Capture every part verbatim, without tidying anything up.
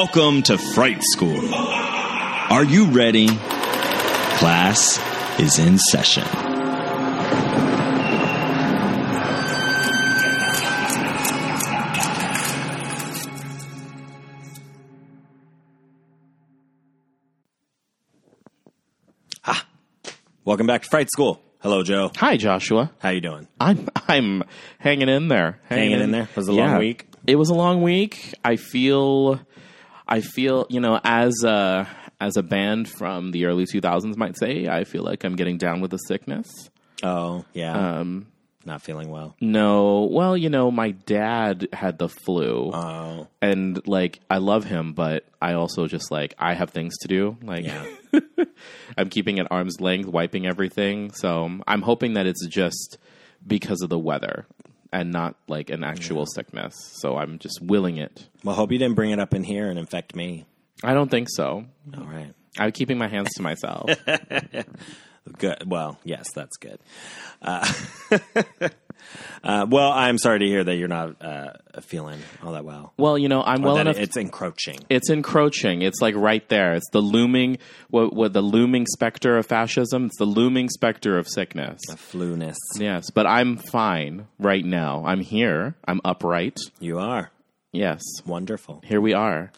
Welcome to Fright School. Are you ready? Class is in session. Ah, welcome back to Fright School. Hello, Joe. Hi, Joshua. How you doing? I'm I'm hanging in there. Hanging in there? Was it a long Yeah. week? It was a long week. I feel, I feel, you know, as a as a band from the early two thousands might say, I feel like I'm getting down with the sickness. Oh, yeah. Um, Not feeling well. no, well, you know, my dad had the flu, Oh, and like I love him, but I also just like I have things to do. Like, yeah. I'm keeping at arm's length, wiping everything. So I'm hoping that it's just because of the weather and not like an actual sickness. So I'm just willing it. Well, hope you didn't bring it up in here and infect me. I don't think so. All right. I'm keeping my hands to myself. Good. Well, yes, that's good. Uh, uh, well, I'm sorry to hear that you're not uh, feeling all that well. Well, you know, I'm Or well that enough. it's encroaching. It's encroaching. It's like right there. It's the looming, what, what the looming specter of fascism. It's the looming specter of sickness. The flu-ness. Yes, but I'm fine right now. I'm here. I'm upright. You are. Yes, Wonderful. here we are.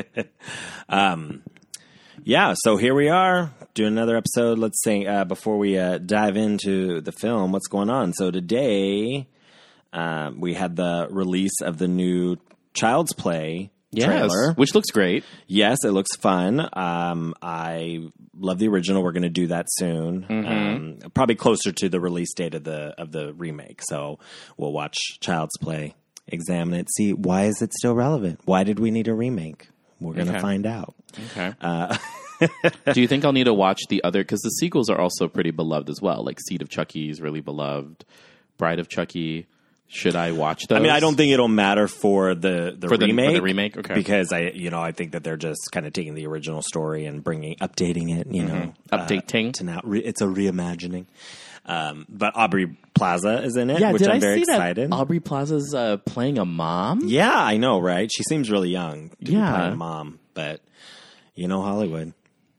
Yeah, so here we are doing another episode. Let's say uh, before we uh, dive into the film, what's going on? So today uh, we had the release of the new Child's Play Yes, trailer. which looks great. Yes, it looks fun. Um, I love the original. We're going to do that soon. Um, probably closer to the release date of the of the remake. So we'll watch Child's Play, examine it, see why is it still relevant? Why did we need a remake? We're going to Okay. find out. Okay. Uh, Do you think I'll need to watch the other? Because the sequels are also pretty beloved as well. Like Seed of Chucky is really beloved. Bride of Chucky. Should I watch those? I mean, I don't think it'll matter for the, the For the- for remake. the remake? Okay. Because I, you know, I think that they're just kind of taking the original story and bringing, updating it. You know, uh, Updating. to now. Re, it's a reimagining. Um, but Aubrey Plaza is in it, Yeah, which did I'm I very see excited. that Aubrey Plaza's uh, playing a mom? Yeah, I know, right? She seems really young to Yeah. be playing a mom, but you know, Hollywood.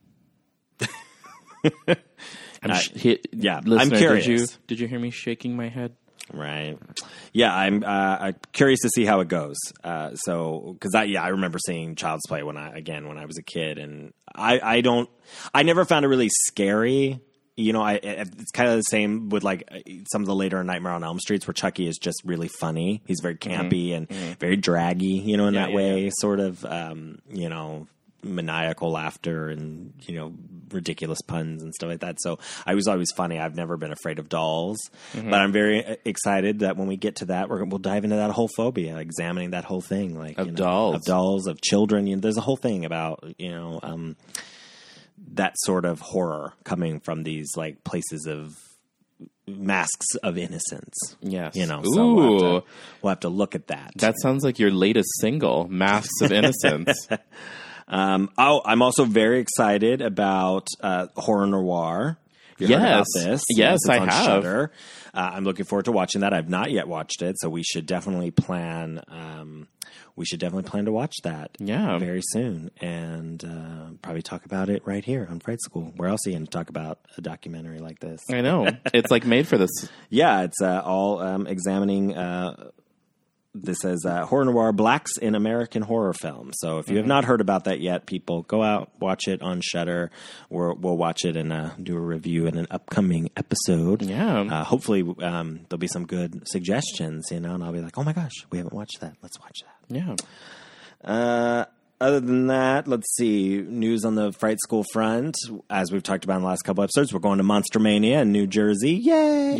I'm Uh, sh- he- yeah, I'm listener, curious. Did you, did you hear me shaking my head? Right. Yeah, I'm, uh, I'm curious to see how it goes. Uh, so, because I, yeah, I remember seeing Child's Play when I, again, when I was a kid, and I, I don't, I never found it really scary. You know, I, it's kind of the same with like some of the later Nightmare on Elm Streets where Chucky is just really funny. He's very campy and very draggy, you know, in Yeah, that yeah, way, yeah. sort of, um, you know, maniacal laughter and, you know, ridiculous puns and stuff like that. So I was always funny. I've never been afraid of dolls, but I'm very excited that when we get to that, we're, we'll dive into that whole phobia, examining that whole thing, like Of you know, dolls. of dolls, of children. You know, there's a whole thing about, you know, um, that sort of horror coming from these like places of masks of innocence. Yes. You know, Ooh. so we'll have, to, we'll have to look at that. That sounds like your latest single, Masks of Innocence. Um, oh, I'm also very excited about uh, Horror Noir. You heard about Yes. this? Yes, it's I on have. Shudder. Uh, I'm looking forward to watching that. I've not yet watched it, so we should definitely plan. Um, we should definitely plan to watch that. Yeah. very soon, and uh, probably talk about it right here on Fright School. Where else are you going to talk about a documentary like this? I know. It's like made for this. Yeah, it's uh, all um, examining. Uh, this says uh, Horror Noir: Blacks in American Horror Film. So if you have not heard about that yet, people, go out, watch it on Shudder. We're, we'll watch it and uh, do a review in an upcoming episode. Yeah. Uh, hopefully um, there'll be some good suggestions, you know, and I'll be like, oh my gosh, we haven't watched that. Let's watch that. Yeah. Uh, other than that, let's see. News on the Fright School front. As we've talked about in the last couple episodes, we're going to Monster Mania in New Jersey. Yay!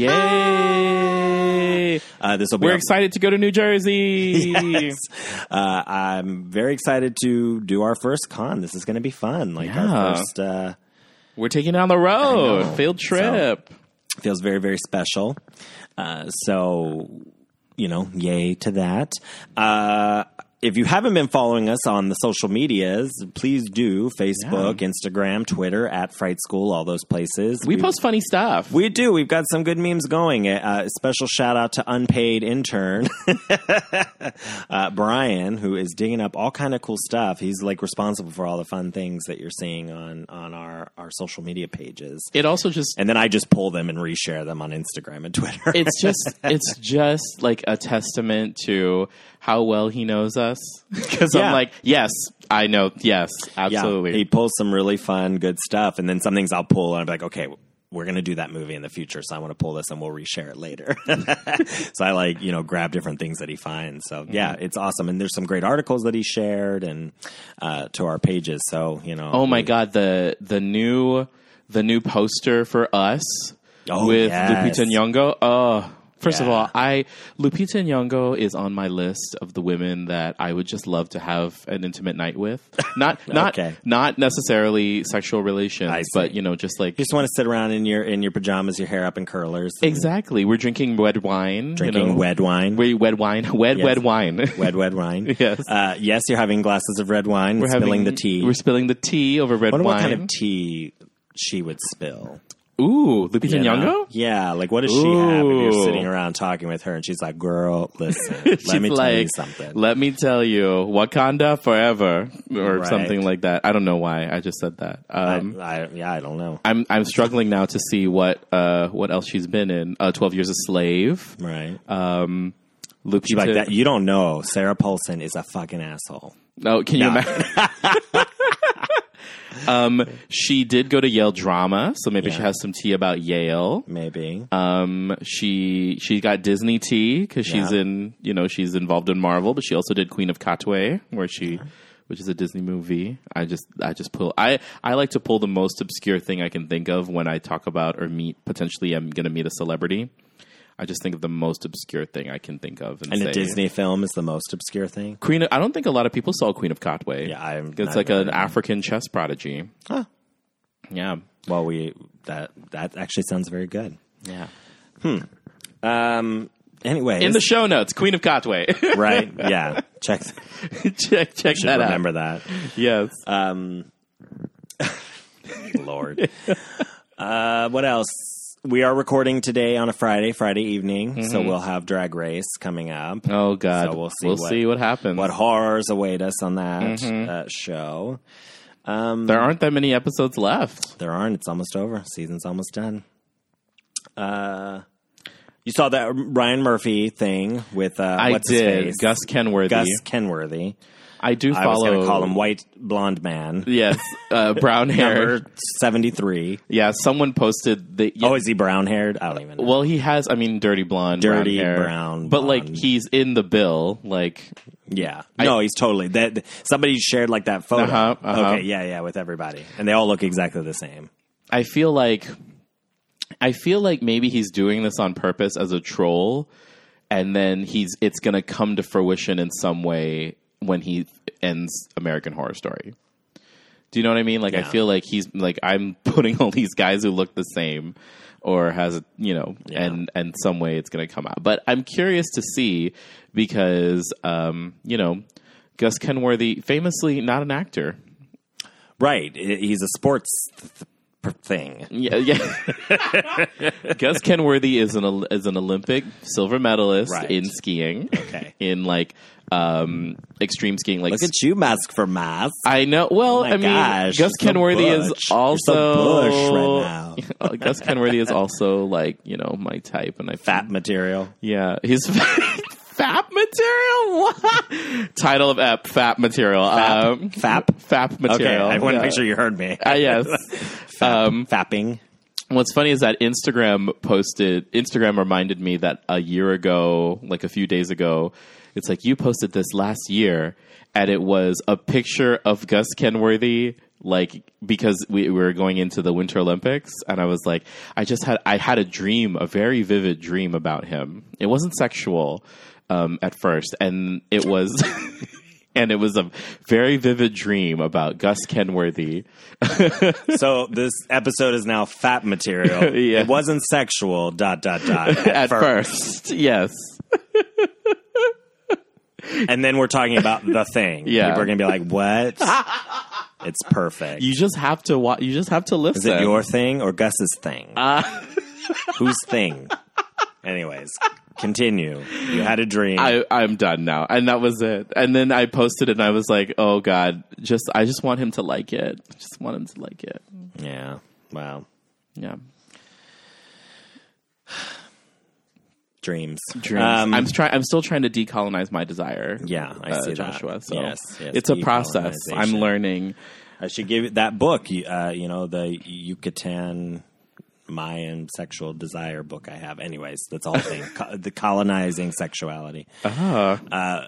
Yay! Uh, this will be We're our- excited to go to New Jersey. Yes. Uh, I'm very excited to do our first con. This is going to be fun. Like Yeah. our first, uh, We're taking it on the road. know. Field trip. feels very, very special. Uh, so, you know, yay to that. Uh, if you haven't been following us on the social medias, please do. Facebook, yeah. Instagram, Twitter, at Fright School, all those places. We, we post funny stuff. We do. We've got some good memes going. Uh, special shout out to unpaid intern, uh, Brian, who is digging up all kind of cool stuff. He's like responsible for all the fun things that you're seeing on, on our, our social media pages. It also just... And then I just pull them and reshare them on Instagram and Twitter. It's just, it's just like a testament to how well he knows us. Because yeah. I'm like, yes, I know. Yes, absolutely. Yeah, he pulls some really fun, good stuff. And then some things I'll pull and I'm like, okay, we're going to do that movie in the future. So I want to pull this and we'll reshare it later. So I like, you know, grab different things that he finds. So yeah, it's awesome. And there's some great articles that he shared and uh, to our pages. So, you know. Oh my we, God. The, the new, the new poster for Us oh, with yes. Lupita Nyong'o. Oh, First yeah. of all, I Lupita Nyong'o is on my list of the women that I would just love to have an intimate night with. Not not okay. not necessarily sexual relations, but you know, just like you just want to sit around in your in your pajamas, your hair up in curlers. Exactly. We're drinking red wine. Drinking you know? wed wine. We wed wine. Wed yes. wed wine. Wed wed wine. Yes. Uh, yes, you're having glasses of red wine. We're spilling having, the tea. We're spilling the tea over red I wonder wine. What kind of tea she would spill? Ooh, Lupita you Nyong'o? Nyong'o? Yeah, like what does she Ooh. have if you're sitting around talking with her and she's like, girl, listen, let me like, tell you something. Let me tell you, Wakanda forever, or right. something like that. I don't know why I just said that. Um, I, I, yeah, I don't know. I'm I'm struggling now to see what uh, what else she's been in. Uh, twelve Years a Slave. Right. Um, Lupita. She like that. You don't know. Sarah Paulson is a fucking asshole. No, can no. you imagine? Um, she did go to Yale Drama, so maybe yeah. she has some tea about Yale. Maybe. Um, she she got Disney tea because she's yeah. in you know she's involved in Marvel, but she also did Queen of Katwe, where she, yeah. which is a Disney movie. I just I just pull I I like to pull the most obscure thing I can think of when I talk about or meet potentially I'm going to meet a celebrity. I just think of the most obscure thing I can think of. And, and say, a Disney film is the most obscure thing? Queen of, I don't think a lot of people saw Queen of Katwe. Yeah, I'm It's like an African chess prodigy. Huh. Yeah. Well, we that that actually sounds very good. Yeah. Hmm. Um. Anyway, in the show notes, Queen of Katwe. Right. Yeah. Check. check. Check should that remember out. that. Yes. Um. Lord. Uh. What else? We are recording today on a Friday, Friday evening, mm-hmm. so we'll have Drag Race coming up. Oh God, so we'll see. We'll what, see what happens. What horrors await us on that mm-hmm. uh, show? Um, there aren't that many episodes left. There aren't. It's almost over. Season's almost done. Uh, you saw that Ryan Murphy thing with uh, I what's did. his face? Gus Kenworthy. Gus Kenworthy. I do follow. I was going to call him White Blonde Man. Yes, uh, brown hair. Number seventy-three. Yeah, someone posted the. Yeah, oh, is he brown haired? I don't even know. Well, he has. I mean, dirty blonde, dirty brown, hair, brown but blonde. like he's in the bill. Like, yeah, I, no, he's totally. That somebody shared like that photo. Uh-huh, uh-huh. Okay, yeah, yeah, with everybody, and they all look exactly the same. I feel like, I feel like maybe he's doing this on purpose as a troll, and then he's it's going to come to fruition in some way when he ends American Horror Story. Do you know what I mean? Like, yeah. I feel like he's like, I'm putting all these guys who look the same or has, you know, yeah. and, and some way it's going to come out. But I'm curious to see because, um, you know, Gus Kenworthy, famously not an actor. Right. He's a sports th- thing. Yeah, yeah. Gus Kenworthy is an is an Olympic silver medalist right. in skiing. Okay. In like um, extreme skiing. Like look at you, mask for mask. I know. Well, oh my I mean, gosh, Gus Kenworthy so is also You're so bush right now. Gus Kenworthy is also like you know my type, and I fat think, material. Yeah, he's fap material. What? Title of ep: Fap material. Fap. Um, Fap. Fap material. Okay, I want to yeah. make sure you heard me. Uh, yes. Fap, um, fapping. What's funny is that Instagram posted. Instagram reminded me that a year ago, like a few days ago, it's like you posted this last year, and it was a picture of Gus Kenworthy. Like because we, we were going into the Winter Olympics, and I was like, I just had I had a dream, a very vivid dream about him. It wasn't sexual um, at first, and it was. And it was a very vivid dream about Gus Kenworthy. So this episode is now fat material. Yeah. It wasn't sexual, dot, dot, dot. At, at first. first. Yes. and then we're talking about The Thing. Yeah. People are going to be like, what? It's perfect. You just have to wa- You just have to listen. Is it your thing or Gus's thing? Uh, Whose thing? Anyways, continue. You had a dream. I, I'm done now. And that was it. And then I posted it and I was like, oh God, just I just want him to like it. I just want him to like it. yeah. Wow. Yeah. Dreams. Dreams. Um, I'm trying. I'm still trying to decolonize my desire. Yeah, I uh, see Joshua. that. So yes, yes, it's a process. I'm decolonization. learning. I should give it that book. you- Uh, you know, the Yucatan Mayan sexual desire book I have. Anyways, that's all thing. Co- the colonizing sexuality. Uh-huh.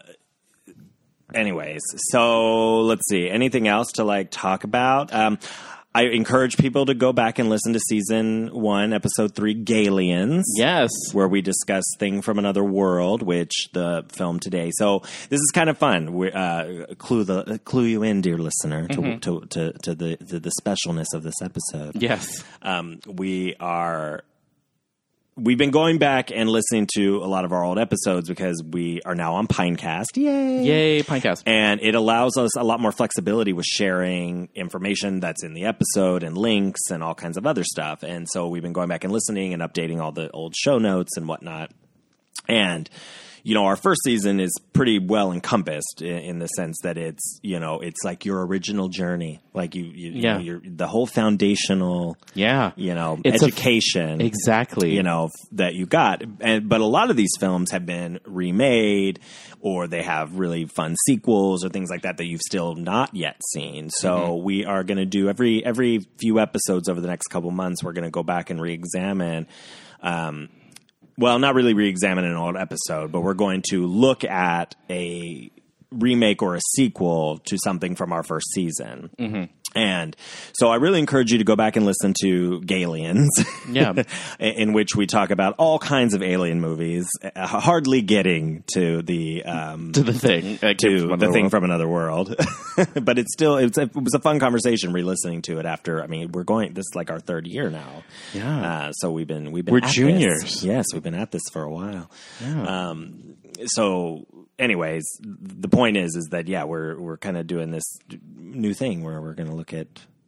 Anyways, so let's see. Anything else to like talk about? Um, I encourage people to go back and listen to season one, episode three, Galians. Yes. Where we discuss Thing from Another World, which the film today. So this is kind of fun. We uh, clue the clue you in, dear listener, to Mm-hmm. to, to to the to the specialness of this episode. Yes. Um, we are. We've been going back and listening to a lot of our old episodes because we are now on Pinecast. Yay! Yay, Pinecast. And it allows us a lot more flexibility with sharing information that's in the episode and links and all kinds of other stuff. And so we've been going back and listening and updating all the old show notes and whatnot. And, you know, our first season is pretty well encompassed in, in the sense that it's, you know, it's like your original journey. Like you, you, Yeah. you know, you're, the whole foundational, Yeah. you know, It's a- education. Exactly. You know, that you got. And, but a lot of these films have been remade or they have really fun sequels or things like that that you've still not yet seen. So Mm-hmm. we are going to do every, every few episodes over the next couple months, we're going to go back and re-examine, um, well, not really re-examine an old episode, but we're going to look at a remake or a sequel to something from our first season. Mm-hmm. And so I really encourage you to go back and listen to Galians, Yeah. in which we talk about all kinds of alien movies, uh, hardly getting to the um, To the thing. Uh, to the thing from another world. But it's still it's a, it was a fun conversation re-listening to it after. I mean, we're going. This is like our third year now. Yeah. Uh, so we've been we've been We're at juniors. this. Yes, we've been at this for a while. Yeah. Um, so, anyways, the point is, is that yeah, we're we're kind of doing this new thing where we're going to look at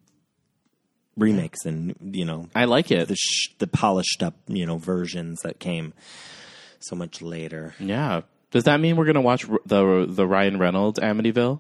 remakes and you know I like it. the sh- the polished up you know versions that came so much later. Yeah. Does that mean we're going to watch r- the the Ryan Reynolds Amityville?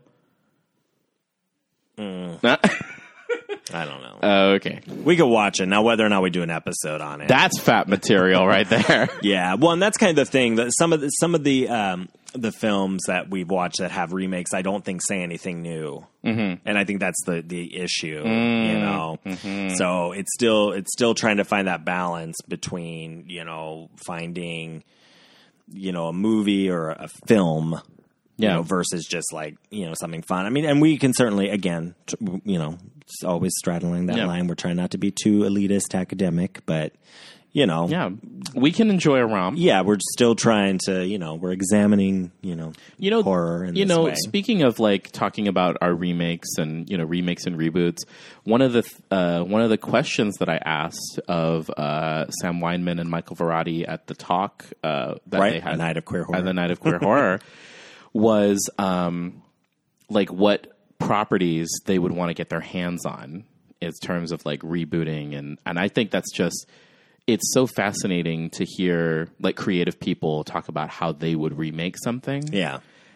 I don't know. Oh, okay. We could watch it now. Whether or not we do an episode on it, That's fat material right there. yeah. Well, and that's kind of the thing that some of the, some of the um, the films that we've watched that have remakes, I don't think say anything new, mm-hmm. and I think that's the the issue. Mm, you know, mm-hmm. so it's still it's still trying to find that balance between you know finding you know a movie or a film. You Yeah. know, versus just like, you know, something fun. I mean, and we can certainly, again, t- you know, it's always straddling that Yeah. line. We're trying not to be too elitist academic, but, you know. Yeah. We can enjoy a romp. Yeah, we're still trying to, you know, we're examining, you know, You know, horror in you this know, way. speaking of like talking about our remakes and you know remakes and reboots, one of the th- uh, one of the questions that I asked of uh, Sam Weinman and Michael Verratti at the talk uh, that Right, they had A Night of Queer Horror. at the Night of Queer Horror was um, like what properties they would want to get their hands on in terms of like rebooting and and I think that's just it's so fascinating to hear like creative people talk about how they would remake something. Yeah.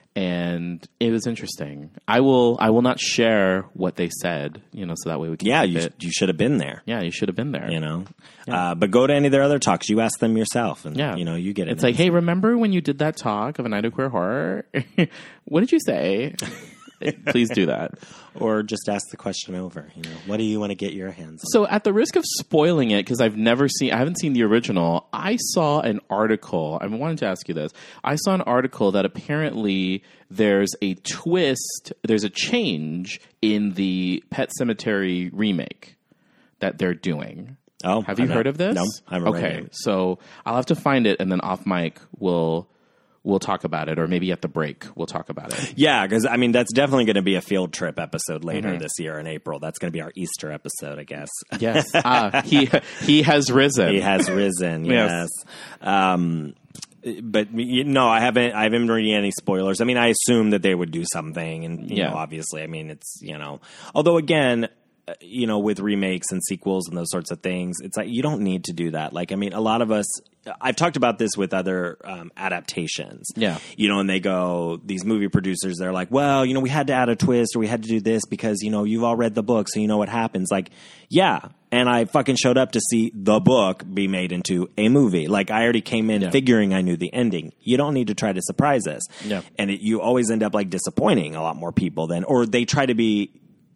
And it was interesting. I will I will not share what they said, you know, so that way we can Yeah, keep you, it. you should have been there, Yeah, you should have been there. you know. Uh, but go to any of their other talks. You ask them yourself, and, Yeah. you know, you get it. It's like, hey, remember when you did that talk of A Night of Queer Horror? What did you say? Please do that. Or just ask the question over, you know, what do you want to get your hands on? So at the risk of spoiling it, because I've never seen, I haven't seen the original, I saw an article. I wanted to ask you this. I saw an article that apparently there's a twist, there's a change in the Pet Sematary remake that they're doing. Oh, Have you I've heard not- of this? No, I haven't read Okay, it. so I'll have to find it, and then off mic we'll we'll talk about it, or maybe at the break we'll talk about it. Yeah, because I mean that's definitely going to be a field trip episode later Mm-hmm. this year in April. That's going to be our Easter episode, I guess. Yes, ah, he he has risen. He has risen. Yes. Yes. Um, but you, no, I haven't. I haven't read any spoilers. I mean, I assume that they would do something, and you Yeah. know, obviously, I mean, it's you know, although again, uh, you know, with remakes and sequels and those sorts of things, it's like you don't need to do that. Like, I mean, a lot of us. I've talked about this with other um, adaptations. Yeah. You know, and they go, these movie producers, they're like, well, you know, we had to add a twist or we had to do this because, you know, you've all read the book, so you know what happens. Like, yeah. And I fucking showed up to see the book be made into a movie. Like, I already came in Yeah. figuring I knew the ending. You don't need to try to surprise us. Yeah. And it, you always end up, like, disappointing a lot more people than, or they try to be,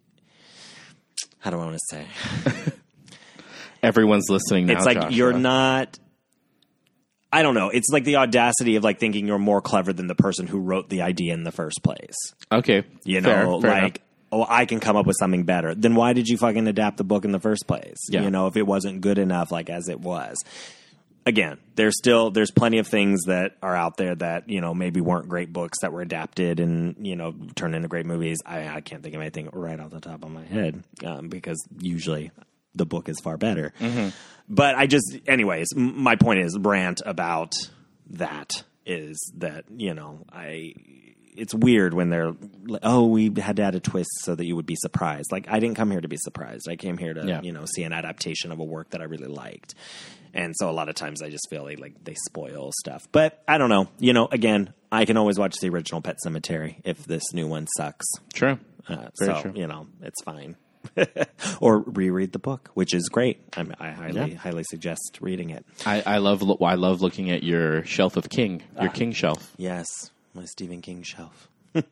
how do I want to say? Everyone's listening now. It's like Joshua. you're not. I don't know. It's like the audacity of like thinking you're more clever than the person who wrote the idea in the first place. Okay. You Fair, know, fair like, enough. oh, I can come up with something better. Then why did you fucking adapt the book in the first place? Yeah. You know, if it wasn't good enough, like as it was. Again, there's still there's plenty of things that are out there that you know maybe weren't great books that were adapted and you know turned into great movies. I, I can't think of anything right off the top of my head um, because usually the book is far better. Mm-hmm. But I just, anyways, m- my point is rant about that is that you know I. It's weird when they're like, oh, we had to add a twist so that you would be surprised. Like, I didn't come here to be surprised. I came here to, Yeah. you know, see an adaptation of a work that I really liked. And so a lot of times I just feel like, like they spoil stuff. But I don't know. You know, again, I can always watch the original Pet Sematary if this new one sucks. True. Uh, Very so, true. you know, it's fine. Or reread the book, which is great. I'm, I highly, Yeah. highly suggest reading it. I, I love lo- I love looking at your shelf of King, your Ah. King shelf. Yes, my Stephen King shelf.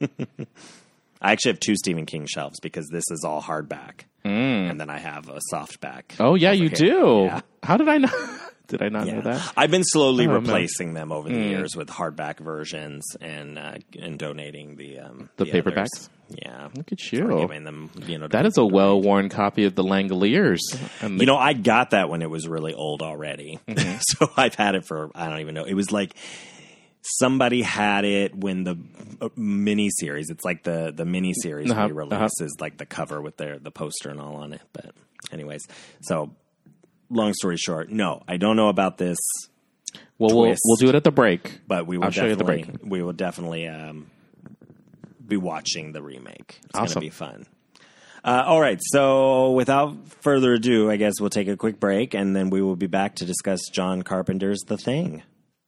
I actually have two Stephen King shelves because this is all hardback, mm. and then I have a softback. Oh yeah, you here. do. Yeah. How did I not? Did I not Yeah. know that? I've been slowly Oh, man. replacing them over the years with hardback versions and uh, and donating the um, The paperbacks? others. Yeah, Look at Or you. giving them, you know, to That is a people. well worn copy of the Langoliers. And the- You know, I got that when it was really old already, Mm-hmm. so I've had it for I don't even know. It was like somebody had it when the uh, mini series. It's like the the mini series Uh-huh, re-release uh-huh. is like the cover with their the poster and all on it. But anyways, so long story short, no, I don't know about this, well, we'll twist. we'll do it at the break. but we will I'll show you the definitely break. we will definitely um, be watching the remake. It's Awesome. going to be fun. Uh, all right, so without further ado, I guess we'll take a quick break, and then we will be back to discuss John Carpenter's The Thing.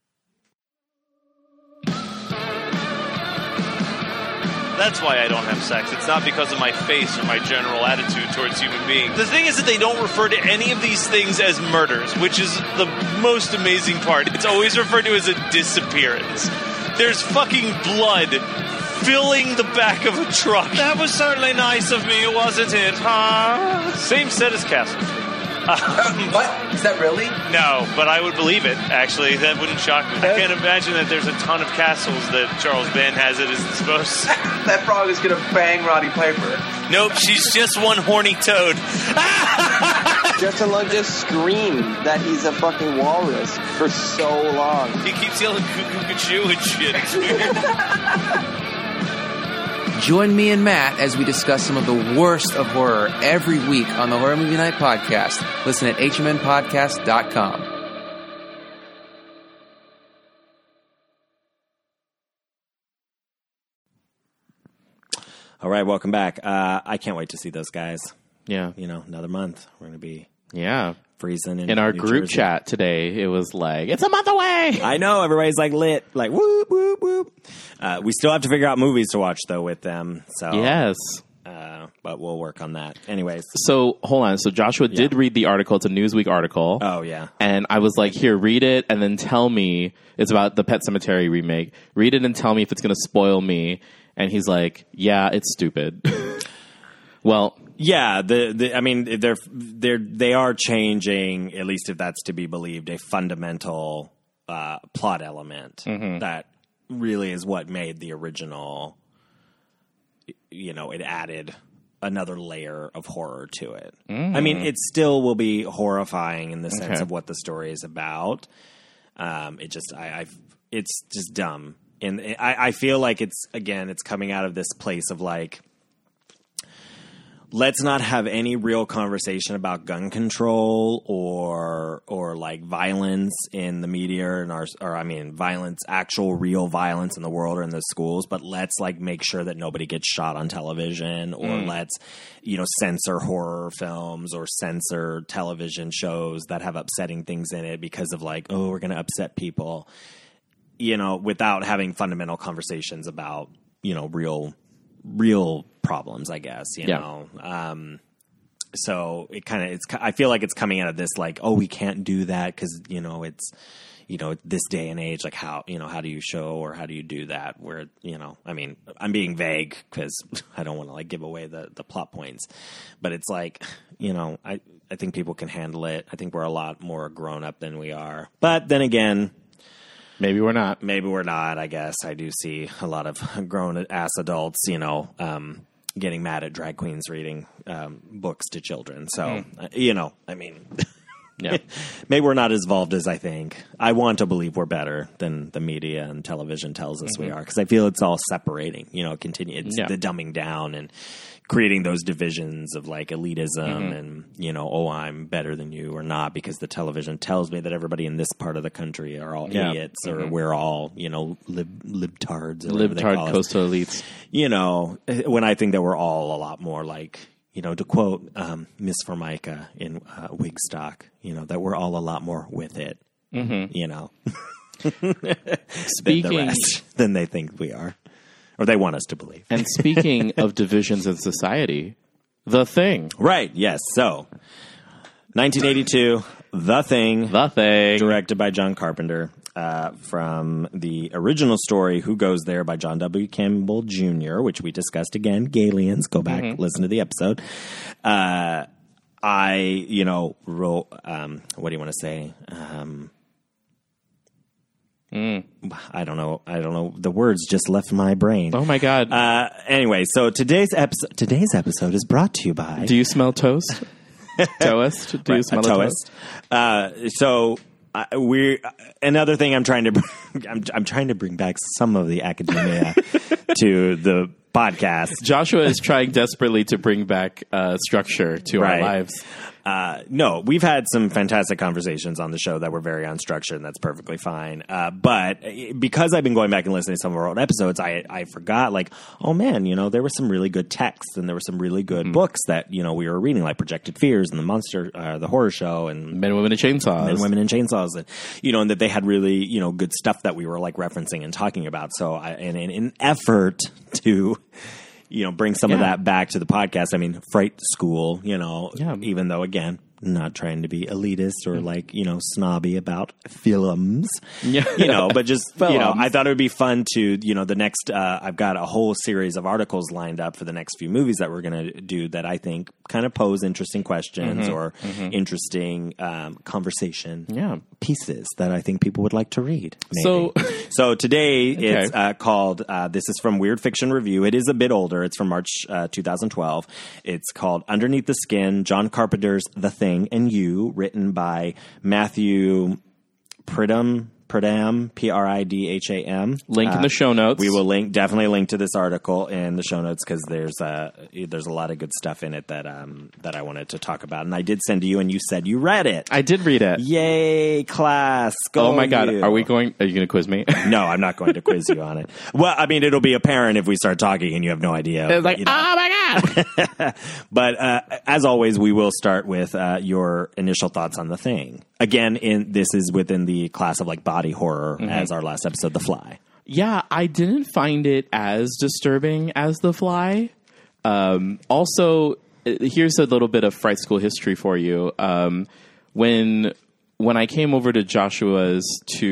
That's why I don't have sex. It's not because of my face or my general attitude towards human beings. The thing is that they don't refer to any of these things as murders, which is the most amazing part. It's always referred to as a disappearance. There's fucking blood filling the back of a truck. That was certainly nice of me, wasn't it, huh? Same set as Castle Street. What? Is that really? No, but I would believe it, actually. That wouldn't shock me. I can't imagine that there's a ton of castles that Charles Band has at his disposal. That frog is gonna bang Roddy Piper. Nope, she's just one horny toad. Justin Long just screamed that he's a fucking walrus for so long. He keeps yelling cuckoo cuckoo and shit. It's weird. Join me and Matt as we discuss some of the worst of horror every week on the Horror Movie Night Podcast. Listen at h m n podcast dot com. All right, welcome back. Uh, I can't wait to see those guys. Yeah, You know, another month. We're going to be yeah. freezing in In our New group Jersey. chat today, it was like it's a month away. I know, everybody's like lit, like whoop, whoop, whoop. Uh, we still have to figure out movies to watch, though, with them. So, Yes. uh, but we'll work on that. Anyways. So hold on. So Joshua did read the article. It's a Newsweek article. Oh, yeah. And I was like, here, read it and then tell me. It's about the Pet Sematary remake. Read it and tell me if it's going to spoil me. And he's like, yeah, it's stupid. Well, Yeah, the, the I mean they're they're they are changing, at least if that's to be believed, a fundamental uh, plot element that really is what made the original. You know, it added another layer of horror to it. I mean, it still will be horrifying in the sense Okay. of what the story is about. Um, it just I, I it's just dumb, and I, I feel like it's again it's coming out of this place of like. let's not have any real conversation about gun control or or like violence in the media and our or I mean violence, actual real violence in the world or in the schools, but let's like make sure that nobody gets shot on television, or mm. let's, you know, censor horror films or censor television shows that have upsetting things in it because of like, oh, we're going to upset people, you know, without having fundamental conversations about, you know, real real problems, I guess, you yeah. know. Um, so it kind of, it's, I feel like it's coming out of this, like, oh, we can't do that because, you know, it's, you know, this day and age, like how, you know, how do you show or how do you do that where, you know, I mean, I'm being vague because I don't want to like give away the, the plot points, but it's like, you know, I, I think people can handle it. I think we're a lot more grown up than we are. But then again, maybe we're not. Maybe we're not, I guess. I do see a lot of grown-ass adults, you know, um, getting mad at drag queens reading um, books to children. So, mm. uh, you know, I mean, yeah. maybe we're not as evolved as I think. I want to believe we're better than the media and television tells us mm-hmm. we are, because I feel it's all separating, you know, continue, it's yeah. the dumbing down and creating those divisions of like elitism mm-hmm. and, you know, oh, I'm better than you or not because the television tells me that everybody in this part of the country are all yeah. idiots mm-hmm. or we're all, you know, lib- libtards. Or libtard coastal elites. You know, when I think that we're all a lot more like, you know, to quote um, Miss Formica in uh, Wigstock, you know, that we're all a lot more with it, mm-hmm. you know, Speaking, than, the rest, than they think we are. Or they want us to believe. And speaking of divisions in society, The Thing. Right, yes. So, nineteen eighty-two, The Thing. The Thing. Directed by John Carpenter. Uh, from the original story, Who Goes There, by John W. Campbell Junior, which we discussed again. Galians, go back, mm-hmm. listen to the episode. Uh, I, you know, wrote, um, what do you want to say? Um... Mm. I don't know. I don't know. The words just left my brain. Oh my God. Uh, anyway, so today's episode, today's episode is brought to you by. Do you smell toast? Toast? Do right, you smell a toast? toast? Uh, so uh, we're another thing. I'm trying to. I'm, I'm trying to bring back some of the academia to the podcast. Joshua is trying desperately to bring back uh, structure to right. our lives. Uh, no, we've had some fantastic conversations on the show that were very unstructured, and that's perfectly fine. Uh, but because I've been going back and listening to some of our old episodes, I, I forgot, like, oh man, you know, there were some really good texts and there were some really good mm-hmm. books that, you know, we were reading, like Projected Fears and the Monster, uh, the Horror Show and Men, Women, and Chainsaws. Men, Women, and Chainsaws. And, you know, and that they had really, you know, good stuff that we were like referencing and talking about. So I, and in an effort to, you know, bring some yeah. of that back to the podcast. I mean, Fright School, you know, yeah. even though, again, not trying to be elitist or like, you know, snobby about films, yeah. you know, but just, you know, I thought it would be fun to, you know, the next, uh, I've got a whole series of articles lined up for the next few movies that we're going to do that I think kind of pose interesting questions mm-hmm. or mm-hmm. interesting um, conversation yeah. pieces that I think people would like to read. Maybe. So, so today okay. it's uh, called, uh, this is from Weird Fiction Review. It is a bit older. It's from March uh, two thousand twelve. It's called Underneath the Skin, John Carpenter's The Thing and You, written by Matthew Pridham, Pridham, P R I D H A M. Link uh, in the show notes. We will link, definitely link to this article in the show notes because there's a there's a lot of good stuff in it that um that I wanted to talk about, and I did send to you, and you said you read it. I did read it. Yay, class! Go oh my God, you. are we going? Are you going to quiz me? No, I'm not going to quiz you on it. Well, I mean, it'll be apparent if we start talking and you have no idea. It's like, you know. Oh my God! But uh, as always, we will start with uh, your initial thoughts on The Thing. Again, in this is within the class of like body horror, mm-hmm. as our last episode, The Fly. Yeah, I didn't find it as disturbing as The Fly. Um, also, here's a little bit of Fright School history for you. Um, when when I came over to Joshua's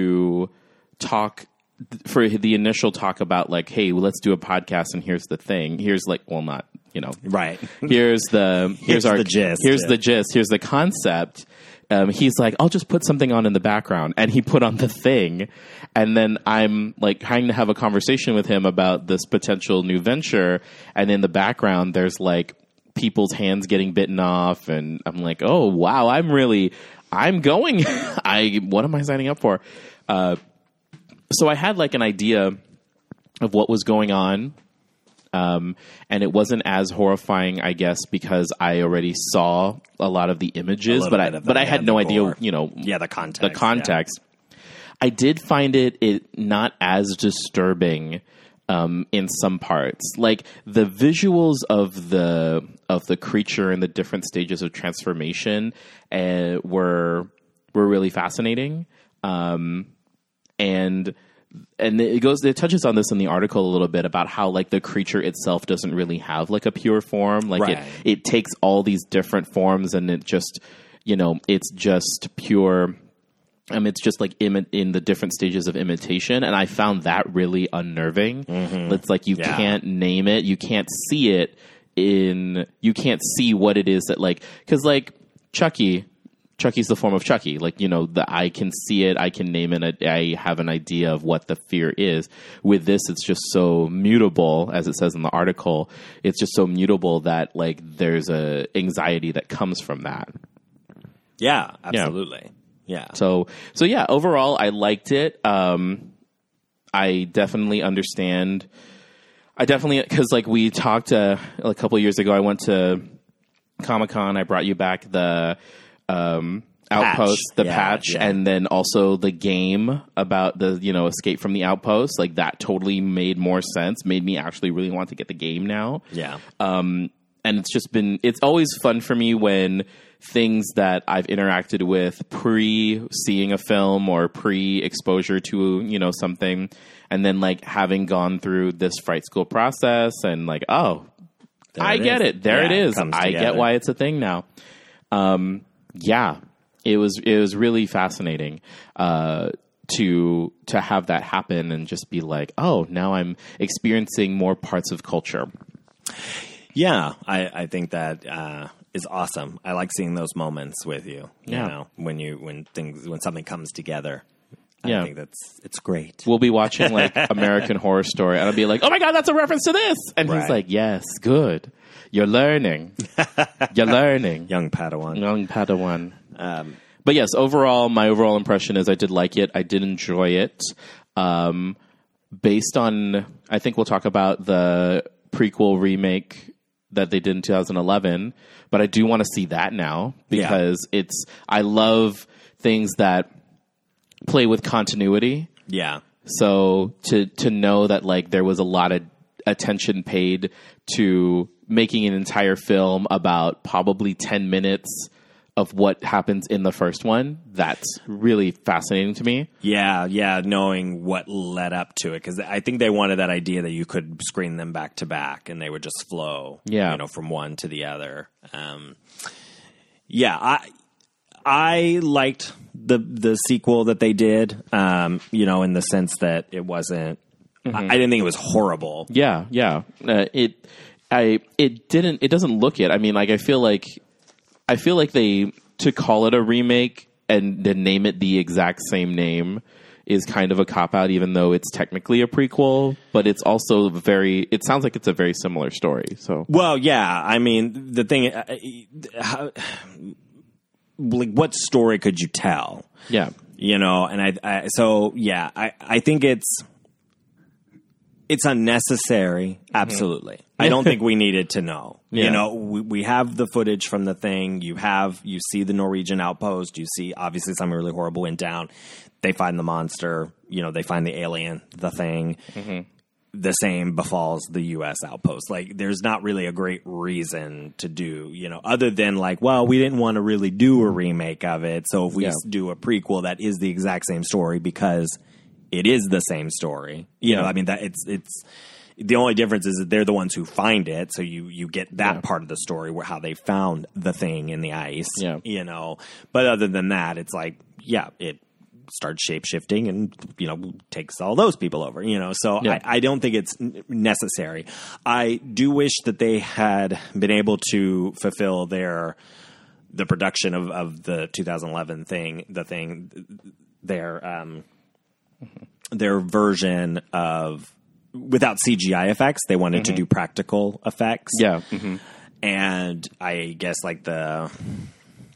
to talk for the initial talk about like, hey, well, let's do a podcast, and here's the thing. Here's like, well, not you know, right. Here's the here's, here's our the gist. Here's yeah. the gist. Here's the concept. Um, he's like, I'll just put something on in the background. And he put on The Thing. And then I'm like trying to have a conversation with him about this potential new venture. And in the background, there's like people's hands getting bitten off. And I'm like, oh, wow, I'm really, I'm going. I, what am I signing up for? Uh, so I had like an idea of what was going on. Um, and it wasn't as horrifying, I guess, because I already saw a lot of the images, but I, but I had no idea, you know, yeah, the context, the context. Yeah. I did find it, it not as disturbing, um, in some parts. Like the visuals of the, of the creature and the different stages of transformation, uh, were, were really fascinating. Um, and, And it goes, it touches on this in the article a little bit about how like the creature itself doesn't really have like a pure form. Like right. it, it takes all these different forms and it just, you know, it's just pure. Um, it's just like imi- in the different stages of imitation. And I found that really unnerving. Mm-hmm. It's like you yeah. can't name it. You can't see it in, you can't see what it is that like, cause like Chucky, Chucky's the form of Chucky. Like, you know, the I can see it, I can name it, I have an idea of what the fear is. With this, it's just so mutable, as it says in the article. It's just so mutable that, like, there's a anxiety that comes from that. Yeah, absolutely. Yeah. yeah. So, so yeah, overall, I liked it. Um, I definitely understand. I definitely, because, like, we talked uh, a couple of years ago, I went to Comic-Con, I brought you back the... Um, Outpost, patch. the yeah, patch, yeah. and then also the game about the, you know, Escape from the Outpost. Like that totally made more sense, made me actually really want to get the game now. Yeah. Um, and it's just been, it's always fun for me when things that I've interacted with pre seeing a film or pre exposure to, you know, something, and then like having gone through this Fright School process and like, oh, there I it get is. it. There yeah, it is. I together. get why it's a thing now. Um, yeah, it was, it was really fascinating, uh, to, to have that happen and just be like, oh, now I'm experiencing more parts of culture. Yeah. I, I think that, uh, is awesome. I like seeing those moments with you, you yeah. know, when you, when things, when something comes together. I yeah. think that's, it's great. We'll be watching like American Horror Story and I'll be like, oh my God, that's a reference to this. And right. he's like, yes, good. You're learning. You're learning. Young Padawan. Young Padawan. Um, but yes, overall, my overall impression is I did like it. I did enjoy it. Um, based on, I think we'll talk about the prequel remake that they did in two thousand eleven, but I do want to see that now because yeah. it's, I love things that play with continuity. Yeah. So to, to know that like there was a lot of attention paid to making an entire film about probably ten minutes of what happens in the first one, that's really fascinating to me. Yeah, yeah, knowing what led up to it. Because I think they wanted that idea that you could screen them back to back and they would just flow, yeah. you know, from one to the other. Um, yeah, I I liked the the sequel that they did, um, you know, in the sense that it wasn't, mm-hmm. I, I didn't think it was horrible. Yeah, yeah. Uh, it... I it didn't it doesn't look it. I mean, like I feel like I feel like they to call it a remake and then name it the exact same name is kind of a cop out, even though it's technically a prequel. But it's also very. It sounds like it's a very similar story. So well, yeah. I mean, the thing, uh, how, like, what story could you tell? Yeah, you know, and I, I so yeah, I I think it's. It's unnecessary. Absolutely. Mm-hmm. I don't think we needed to know. Yeah. You know, we, we have the footage from the thing. You have, you see the Norwegian outpost. You see, obviously, something really horrible went down. They find the monster. You know, they find the alien, the thing. Mm-hmm. The same befalls the U S outpost. Like, there's not really a great reason to do, you know, other than like, well, we didn't want to really do a remake of it. So if we yeah. do a prequel that is the exact same story because it is the same story. You yeah. know, I mean, that it's it's the only difference is that they're the ones who find it, so you you get that yeah. part of the story where how they found the thing in the ice. Yeah. You know, but other than that, it's like, yeah, it starts shape shifting and, you know, takes all those people over. You know, so yeah. I, I don't think it's necessary. I do wish that they had been able to fulfill their the production of, of the two thousand eleven thing, the thing, their um. their version of without C G I effects. They wanted mm-hmm. to do practical effects. Yeah. Mm-hmm. And I guess like the,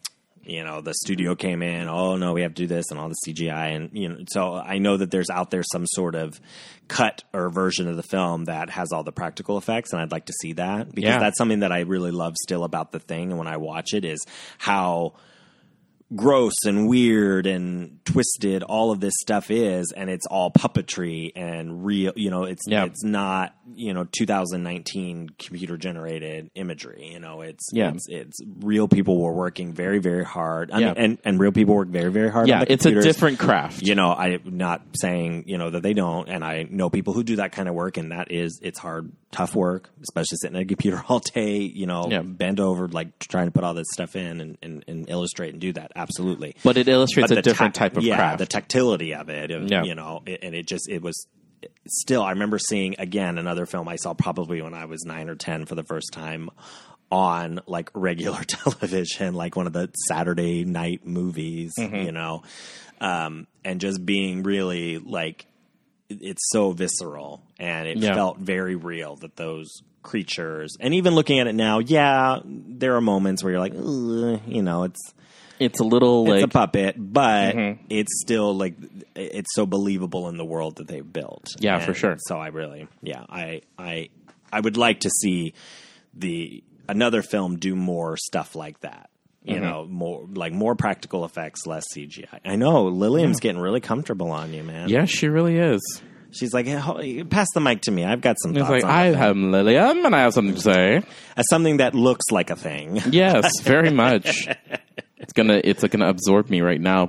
You know, the studio came in, oh no, we have to do this and all the C G I. And, you know, so I know that there's out there some sort of cut or version of the film that has all the practical effects. And I'd like to see that because Yeah. that's something that I really love still about The Thing. And when I watch it is how gross and weird and twisted all of this stuff is, and it's all puppetry and real, you know, it's Yeah. it's not, you know, two thousand nineteen computer generated imagery, you know, it's Yeah. it's it's real people were working very very hard. I Yeah. mean, and and real people work very very hard on Yeah, the it's a computers. different craft. You know, I'm not saying, you know, that they don't, and I know people who do that kind of work, and that is, it's hard, tough work, especially sitting at a computer all day, you know, Yeah. bend over, like trying to put all this stuff in and, and, and illustrate and do that. Absolutely. But it illustrates But a the different tac- type of yeah, craft. the tactility of it, of, Yeah. you know, it, and it just, it was still, I remember seeing, again, another film I saw probably when I was nine or ten for the first time on like regular television, like one of the Saturday night movies, Mm-hmm. you know, um, and just being really like, it- it's so visceral and it Yeah. felt very real that those creatures, and even looking at it now, yeah, there are moments where you're like, "Ugh," you know, it's, It's a little it's like a puppet, but Mhm. it's still like it's so believable in the world that they've built. Yeah, for And sure. So I really, yeah, I, I, I would like to see the another film do more stuff like that. You Mm-hmm. know, more like more practical effects, less C G I. I know Lillian's getting really comfortable on you, man. yeah, she really is. She's like, hey, ho- pass the mic to me. I've got some It's thoughts like on I the am film." Lillian, and I have something to say. As something that looks like a thing. Yes, very much. It's gonna it's gonna absorb me right now.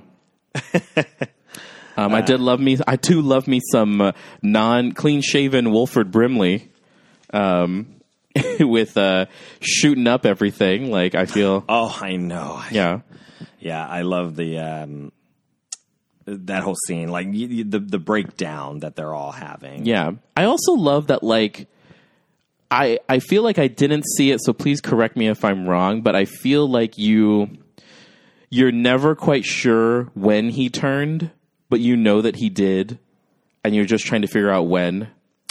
Um, I did love me. I do love me some uh, non clean shaven Wolford Brimley, um, with uh, shooting up everything. Like I feel, Oh, I know. yeah, Yeah, I love the um, that whole scene, like y y the the breakdown that they're all having. yeah. I also love that. Like, I I feel like I didn't see it, so please correct me if I'm wrong. But I feel like you you're never quite sure when he turned, but you know that he did, and you're just trying to figure out when.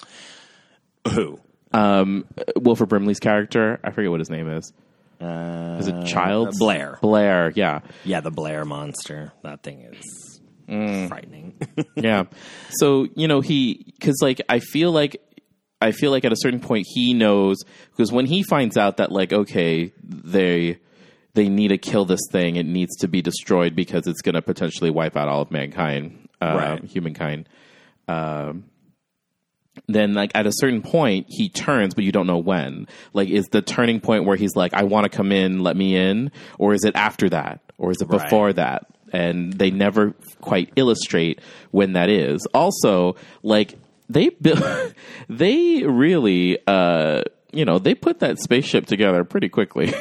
Who? Um, Wilford Brimley's character, I forget what his name is. Uh, Is it Childs? Blair. Blair, yeah. Yeah, the Blair monster. That thing is Mm. frightening. Yeah. So, you know, he, cause like, I feel like, I feel like at a certain point he knows, because when he finds out that like, okay, they, they need to kill this thing, it needs to be destroyed because it's going to potentially wipe out all of mankind, uh, Right. humankind. Um, then like at a certain point he turns, but you don't know when. Like, is the turning point where he's like, I want to come in, let me in? Or is it after that? Or is it Right. before that? And they never quite illustrate when that is. Also, like, they bu- they really, uh, you know, they put that spaceship together pretty quickly.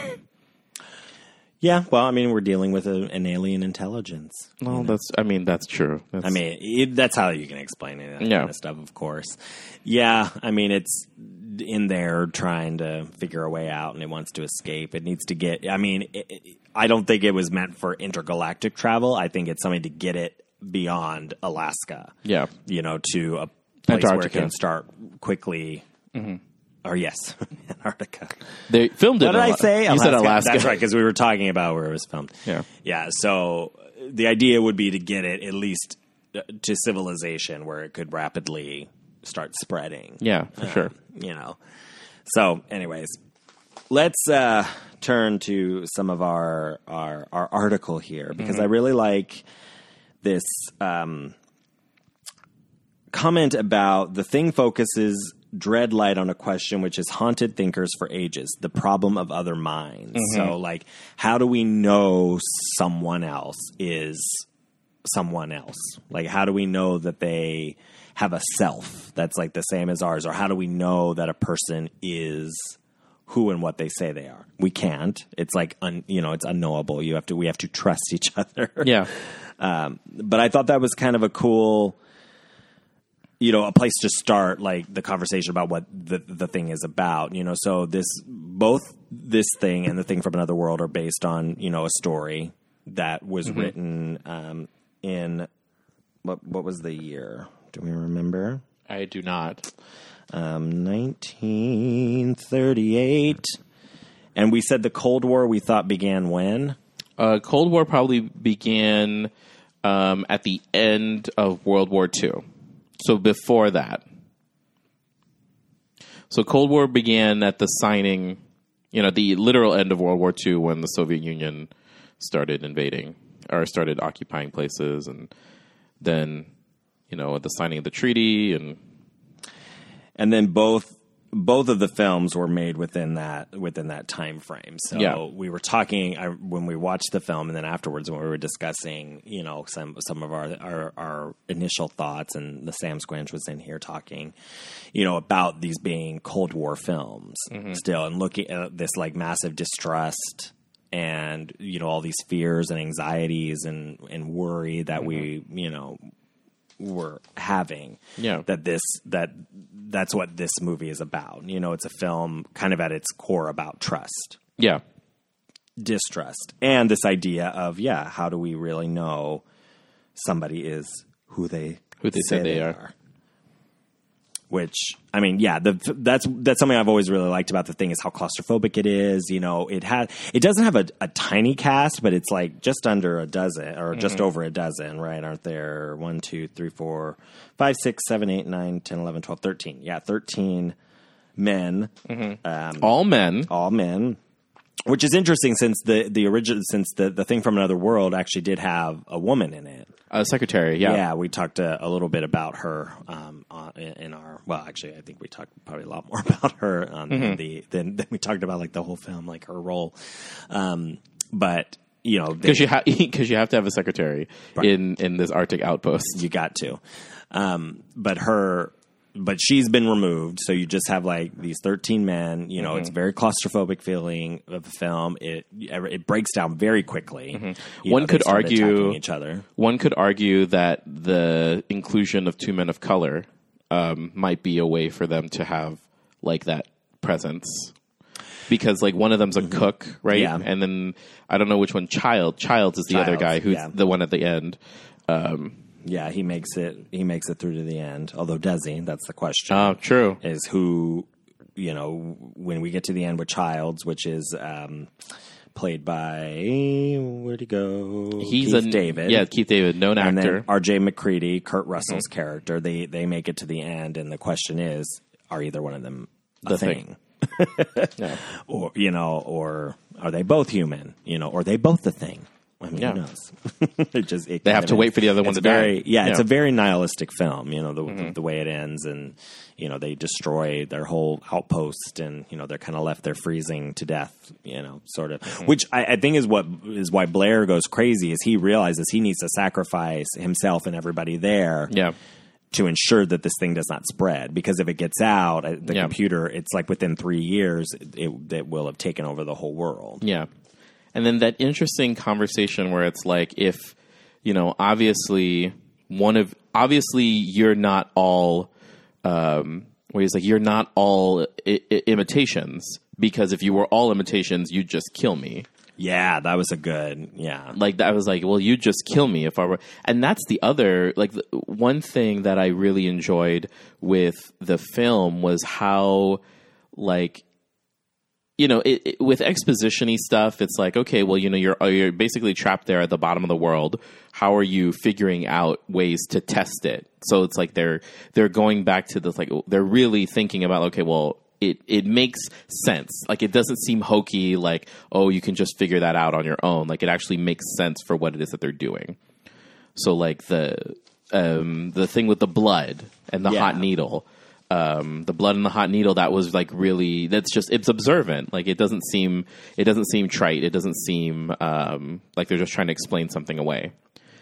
Yeah, well, I mean, we're dealing with a, an alien intelligence. Well, that's, I mean, that's true. That's, I mean, it, that's how you can explain it, that Yeah. kind of stuff, of course. Yeah, I mean, it's in there trying to figure a way out, and it wants to escape. It needs to get. I mean, it, it, I don't think it was meant for intergalactic travel. I think it's something to get it beyond Alaska. yeah. You know, to a place where it Antarctica. can start quickly. Or yes, Antarctica. They filmed it. What did in I Ala- say? You said Alaska. That's right, because we were talking about where it was filmed. Yeah. Yeah, so the idea would be to get it at least uh, to civilization where it could rapidly start spreading. Yeah, for sure. You know. So, anyways, let's uh, turn to some of our our, our article here, because I really like this um, comment about The Thing focuses dread light on a question which has haunted thinkers for ages, the problem of other minds. So, like, how do we know someone else is someone else? Like, how do we know that they have a self that's like the same as ours? Or how do we know that a person is who and what they say they are? We can't. It's like, un, you know, it's unknowable. You have to, we have to trust each other. Yeah. Um, but I thought that was kind of a cool, you know, a place to start, like, the conversation about what the the thing is about. You know, so this, both this thing and The Thing from Another World are based on, you know, a story that was Mm-hmm. written um, in, what what was the year? Do we remember? I do not. Um, nineteen thirty-eight. And we said the Cold War we thought began when? Uh, Cold War probably began um, at the end of World War Two. So before that. So Cold War began at the signing, you know, the literal end of World War Two when the Soviet Union started invading or started occupying places, and then, you know, the signing of the treaty, and and then both both of the films were made within that within that time frame. So Yeah. we were talking I, when we watched the film, and then afterwards when we were discussing, you know, some some of our our, our initial thoughts, and the Sam Squinch was in here talking, you know, about these being Cold War films still, and looking at this like massive distrust and, you know, all these fears and anxieties and and worry that we, you know, were having. Yeah. That this that that's what this movie is about. You know, it's a film kind of at its core about trust, yeah. distrust, and this idea of, yeah, how do we really know somebody is who they Who they say they are. Which, I mean, yeah, the, that's that's something I've always really liked about the thing, is how claustrophobic it is. You know, it has it doesn't have a, a tiny cast, but it's like just under a dozen, or just over a dozen, right? Aren't there one, two, three, four, five, six, seven, eight, nine, ten, eleven, twelve, thirteen? Yeah, thirteen men, um, All men. all men. Which is interesting, since the the original since the, the thing from Another World actually did have a woman in it. Uh, secretary, yeah. Yeah, we talked a, a little bit about her um, on, in, in our. Well, actually, I think we talked probably a lot more about her on Mm-hmm. the than, than we talked about like the whole film, like her role. Um, but you know, they- Because you, ha- because you have to have a secretary Right. in, in this Arctic outpost. you got to. Um, but her, but she's been removed, so you just have like these thirteen men. You know, Mm-hmm. it's a very claustrophobic feeling of the film. It it breaks down very quickly. You Mm-hmm. One know, they could start argue- attacking each other. One could argue that the inclusion of two men of color um, might be a way for them to have like that presence. Because like one of them's a cook, right? Yeah. And then I don't know which one. Child, Childs is the other Childs, guy who's yeah. the one at the end. Yeah, he makes it. He makes it through to the end. Although does he? That's the question. Oh, true. Is who, you know, when we get to the end with Childs, which is um, played by, where'd he go? He's Keith a David. Yeah, Keith David, known And actor. then R J McCready, Kurt Russell's character. They they make it to the end, and the question is, are either one of them a The thing? thing. Yeah. Or, you know, or are they both human? You know, or are they both the thing? I mean, Yeah. who knows? it just it They kind have of to is- wait for the other one it's to die. very, Yeah, it's Yeah. a very nihilistic film. You know, the, the the way it ends, and you know they destroy their whole outpost, and you know they're kind of left there freezing to death. You know, sort of, which I, I think is what is why Blair goes crazy. Is he realizes he needs to sacrifice himself and everybody there. Yeah. To ensure that this thing does not spread, because if it gets out, uh, the Yeah. computer, it's like within three years, it, it will have taken over the whole world. Yeah. And then that interesting conversation where it's like, if, you know, obviously one of, obviously you're not all, um, where he's like, you're not all I- I- imitations, because if you were all imitations, you'd just kill me. Yeah, that was a good, yeah. Like, I was like, well, you just kill me if I were. And that's the other, like, the, one thing that I really enjoyed with the film was how, like, you know, it, it, with exposition-y stuff, it's like, okay, well, you know, you're you're basically trapped there at the bottom of the world. How are you figuring out ways to test it? So it's like they're they're going back to this, like, they're really thinking about, okay, well, it it makes sense. Like, it doesn't seem hokey, like, oh, you can just figure that out on your own. Like, it actually makes sense for what it is that they're doing. So, like, the um, the thing with the blood and the Yeah. hot needle. Um, the blood and the hot needle, that was like really, that's just, it's observant. Like, it doesn't seem, it doesn't seem trite. It doesn't seem, um, like they're just trying to explain something away.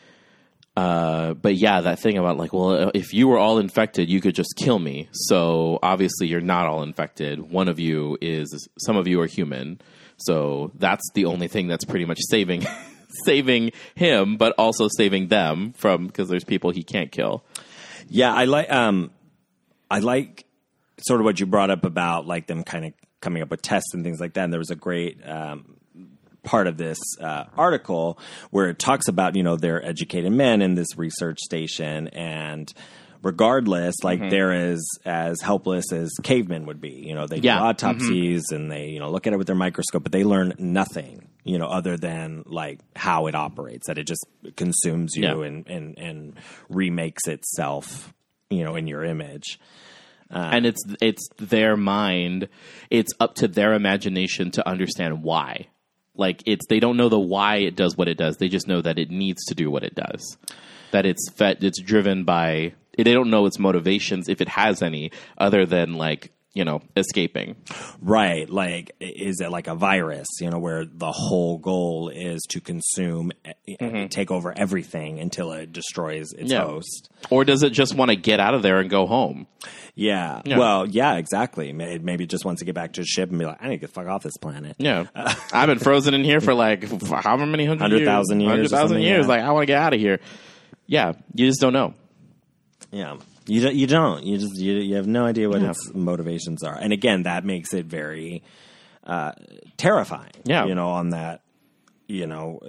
Uh, but yeah, that thing about like, well, if you were all infected, you could just kill me. So obviously you're not all infected. One of you is, some of you are human. So that's the only thing that's pretty much saving, saving him, but also saving them from, because there's people he can't kill. Yeah, I like um I like sort of what you brought up about like them kind of coming up with tests and things like that. And there was a great um part of this uh, article where it talks about, you know, they're educated men in this research station, and regardless, like mm-hmm. they're as as helpless as cavemen would be. You know, they yeah. do autopsies mm-hmm. and they, you know, look at it with their microscope, but they learn nothing, you know, other than like how it operates, that it just consumes you yeah. and, and, and remakes itself, you know, in your image. Uh, and it's it's their mind. It's up to their imagination to understand why. Like it's they don't know the why it does what it does. They just know that it needs to do what it does. That it's fed, it's driven by. They don't know its motivations, if it has any, other than like you know escaping. Right. Like, is it like a virus? You know, where the whole goal is to consume, mm-hmm. take over everything until it destroys its yeah. host. Or does it just want to get out of there and go home? Yeah. yeah. Well, yeah, exactly. Maybe it just wants to get back to a ship and be like, I need to get the fuck off this planet. Yeah. Uh, I've been frozen in here for like however many hundred, hundred thousand years. Hundred thousand years. Yeah. Like, I want to get out of here. Yeah. You just don't know. Yeah. You don't, you don't. You just you, you have no idea what yeah. its motivations are. And again, that makes it very uh, terrifying. Yeah. You know, on that, you know,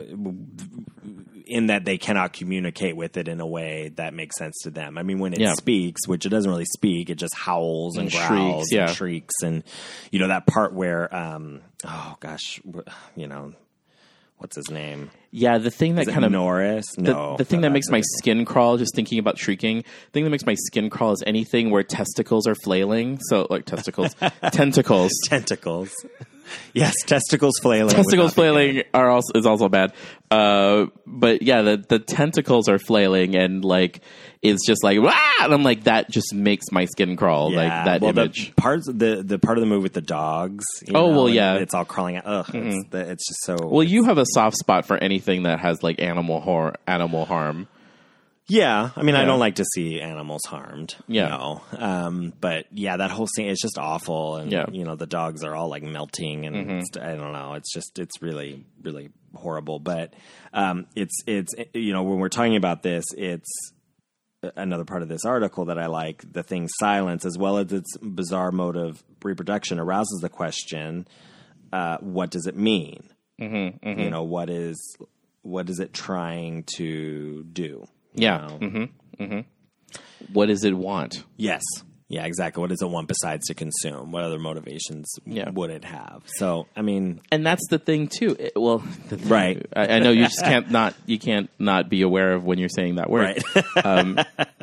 in that they cannot communicate with it in a way that makes sense to them. I mean, when it yeah. speaks, which it doesn't really speak, it just howls and, and growls shrieks, yeah. and shrieks. And, you know, that part where, um, oh gosh, you know, what's his name? Yeah, the thing that kind of Norris. No, the, the thing that makes my skin crawl just thinking about shrieking. The thing that makes my skin crawl is anything where testicles are flailing. So like testicles, tentacles, tentacles. Yes, testicles flailing. Testicles flailing are also is also bad. Uh, but yeah, the the tentacles are flailing and like it's just like Wah! And I'm like that just makes my skin crawl. Yeah. Like that well, image. The parts the the part of the movie with the dogs. You oh know, well, yeah, it's all crawling out. Ugh, mm-hmm. it's, the, it's just so. Well, you have a soft spot for anything that has like animal hor- animal harm. Yeah, I mean, yeah. I don't like to see animals harmed. Yeah, you know? um, but yeah, that whole scene is just awful, and yeah. you know, the dogs are all like melting, and mm-hmm. it's, I don't know, it's just it's really really horrible. But um, it's it's you know, when we're talking about this, it's another part of this article that I like. The thing silence, as well as its bizarre mode of reproduction, arouses the question: uh, what does it mean? Mm-hmm, mm-hmm. You know, what is what is it trying to do? Yeah. You know? mm-hmm. Mm-hmm. What does it want? Yes. Yeah, exactly. What does it want besides to consume? What other motivations yeah. would it have? So, I mean, and that's the thing too. It, well, the thing, right. I, I know you just can't not you can't not be aware of when you're saying that word. Right. um,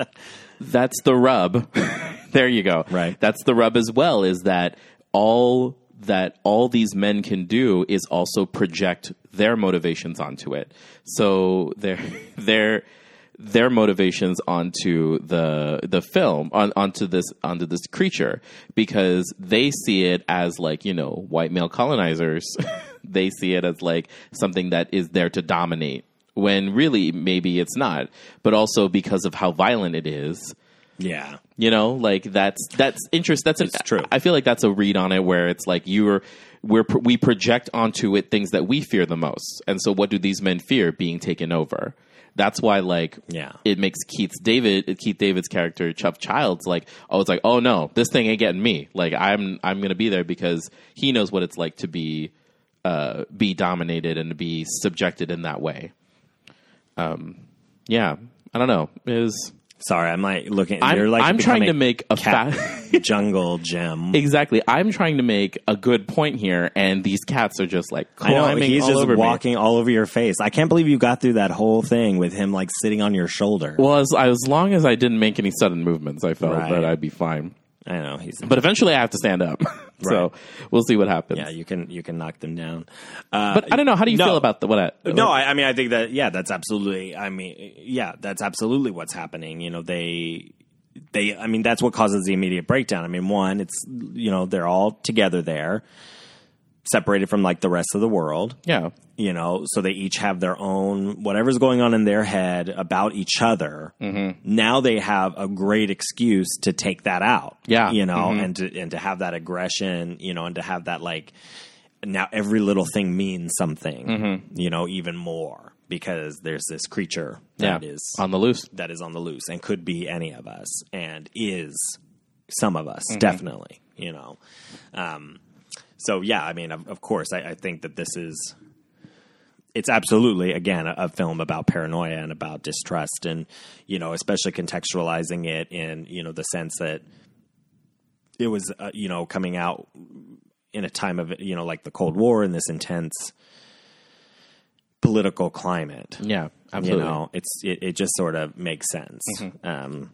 that's the rub. There you go. Right. That's the rub as well. Is that all that all these men can do is also project their motivations onto it. So they're they're. their motivations onto the the film on, onto this onto this creature because they see it as like, you know, white male colonizers. They see it as like something that is there to dominate when really maybe it's not, but also because of how violent it is. Yeah. You know, like that's that's interest that's it's an, true. I feel like that's a read on it where it's like you're we're we project onto it things that we fear the most. And so what do these men fear? Being taken over. That's why, like, yeah. it makes Keith's David, Keith David's character, Chuff Childs, like, oh, it's like, oh no, this thing ain't getting me. Like, I'm, I'm gonna be there because he knows what it's like to be, uh, be dominated and to be subjected in that way. Um, yeah, I don't know. It was. Sorry, I'm like looking. I'm, you're like I'm trying to make a cat fat jungle gym. Exactly. I'm trying to make a good point here, and these cats are just like climbing I know, he's all just over walking me. all over your face. I can't believe you got through that whole thing with him like sitting on your shoulder. Well, as, as long as I didn't make any sudden movements, I felt right. that I'd be fine. I know he's, but eventually I have to stand up, so right. we'll see what happens. Yeah, you can you can knock them down. Uh, but I don't know. How do you no, feel about the what? I, no, I, I mean I think that yeah, that's absolutely. I mean yeah, that's absolutely what's happening. You know, they they. I mean that's what causes the immediate breakdown. I mean, one, it's you know they're all together there, separated from like the rest of the world. Yeah. You know, so they each have their own, whatever's going on in their head about each other. Mm-hmm. Now they have a great excuse to take that out. Yeah. You know, mm-hmm. and to, and to have that aggression, you know, and to have that like, now every little thing means something, mm-hmm. you know, even more because there's this creature that yeah. is on the loose, that is on the loose and could be any of us and is some of us, mm-hmm. definitely, you know. Um, so yeah, I mean, of, of course, I, I think that this is, it's absolutely, again, a, a film about paranoia and about distrust, and, you know, especially contextualizing it in, you know, the sense that it was, uh, you know, coming out in a time of, you know, like the Cold War and this intense political climate. Yeah, absolutely. You know, it's it, it just sort of makes sense. Mm-hmm. Um,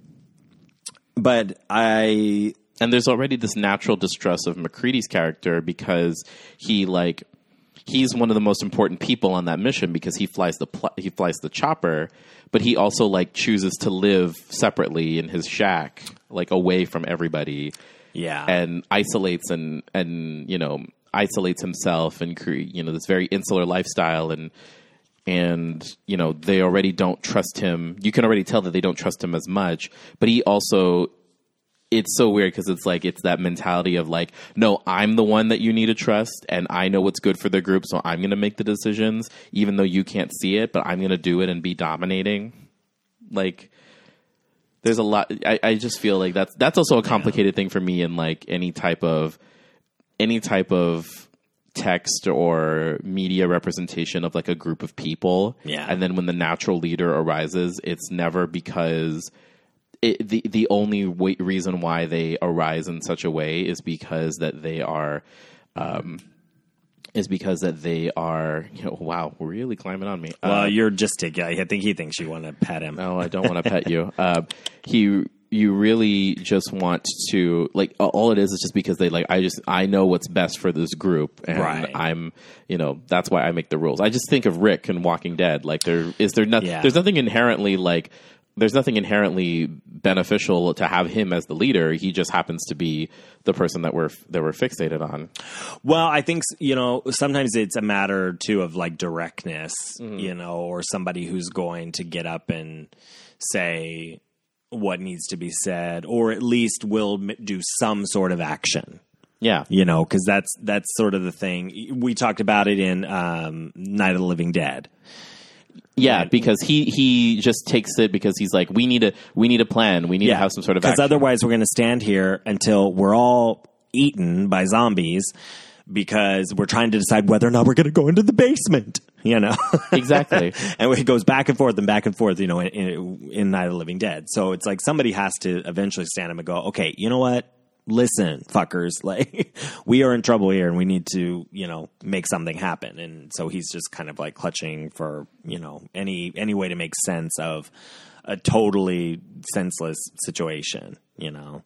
but I... And there's already this natural distrust of McCready's character because he, like, he's one of the most important people on that mission because he flies the pl- he flies the chopper, but he also, like, chooses to live separately in his shack, like, away from everybody. Yeah. And isolates and, and you know, isolates himself and, cre- you know, this very insular lifestyle. And, and, you know, they already don't trust him. You can already tell that they don't trust him as much, but he also... It's so weird because it's like it's that mentality of like, no, I'm the one that you need to trust, and I know what's good for the group, so I'm going to make the decisions, even though you can't see it, but I'm going to do it and be dominating. Like, there's a lot. I, I just feel like that's that's also a complicated yeah. thing for me in like any type of any type of text or media representation of like a group of people. Yeah, and then when the natural leader arises, it's never because. It, the the only way, reason why they arise in such a way is because that they are, um, is because that they are. You know, wow, we're really climbing on me. Well, uh, you're just taking. I think he thinks you want to pet him. No, I don't want to pet you. Uh, he, you really just want to like. All it is is just because they like. I just I know what's best for this group, and right. I'm. You know, that's why I make the rules. I just think of Rick and Walking Dead. Like there is there nothing. Yeah. There's nothing inherently like. There's nothing inherently beneficial to have him as the leader. He just happens to be the person that we're that we're fixated on. Well, I think, you know, sometimes it's a matter too of like directness, mm-hmm. you know, or somebody who's going to get up and say what needs to be said, or at least will do some sort of action. Yeah, you know, because that's that's sort of the thing. We talked about it in um, Night of the Living Dead. Yeah, because he, he just takes it because he's like, we need a we need a plan. We need yeah, to have some sort of action. Because otherwise we're going to stand here until we're all eaten by zombies because we're trying to decide whether or not we're going to go into the basement, you know? Exactly. And it goes back and forth and back and forth, you know, in, in, in Night of the Living Dead. So it's like somebody has to eventually stand up and go, okay, you know what? Listen, fuckers, like we are in trouble here and we need to, you know, make something happen. And so he's just kind of like clutching for, you know, any, any way to make sense of a totally senseless situation, you know?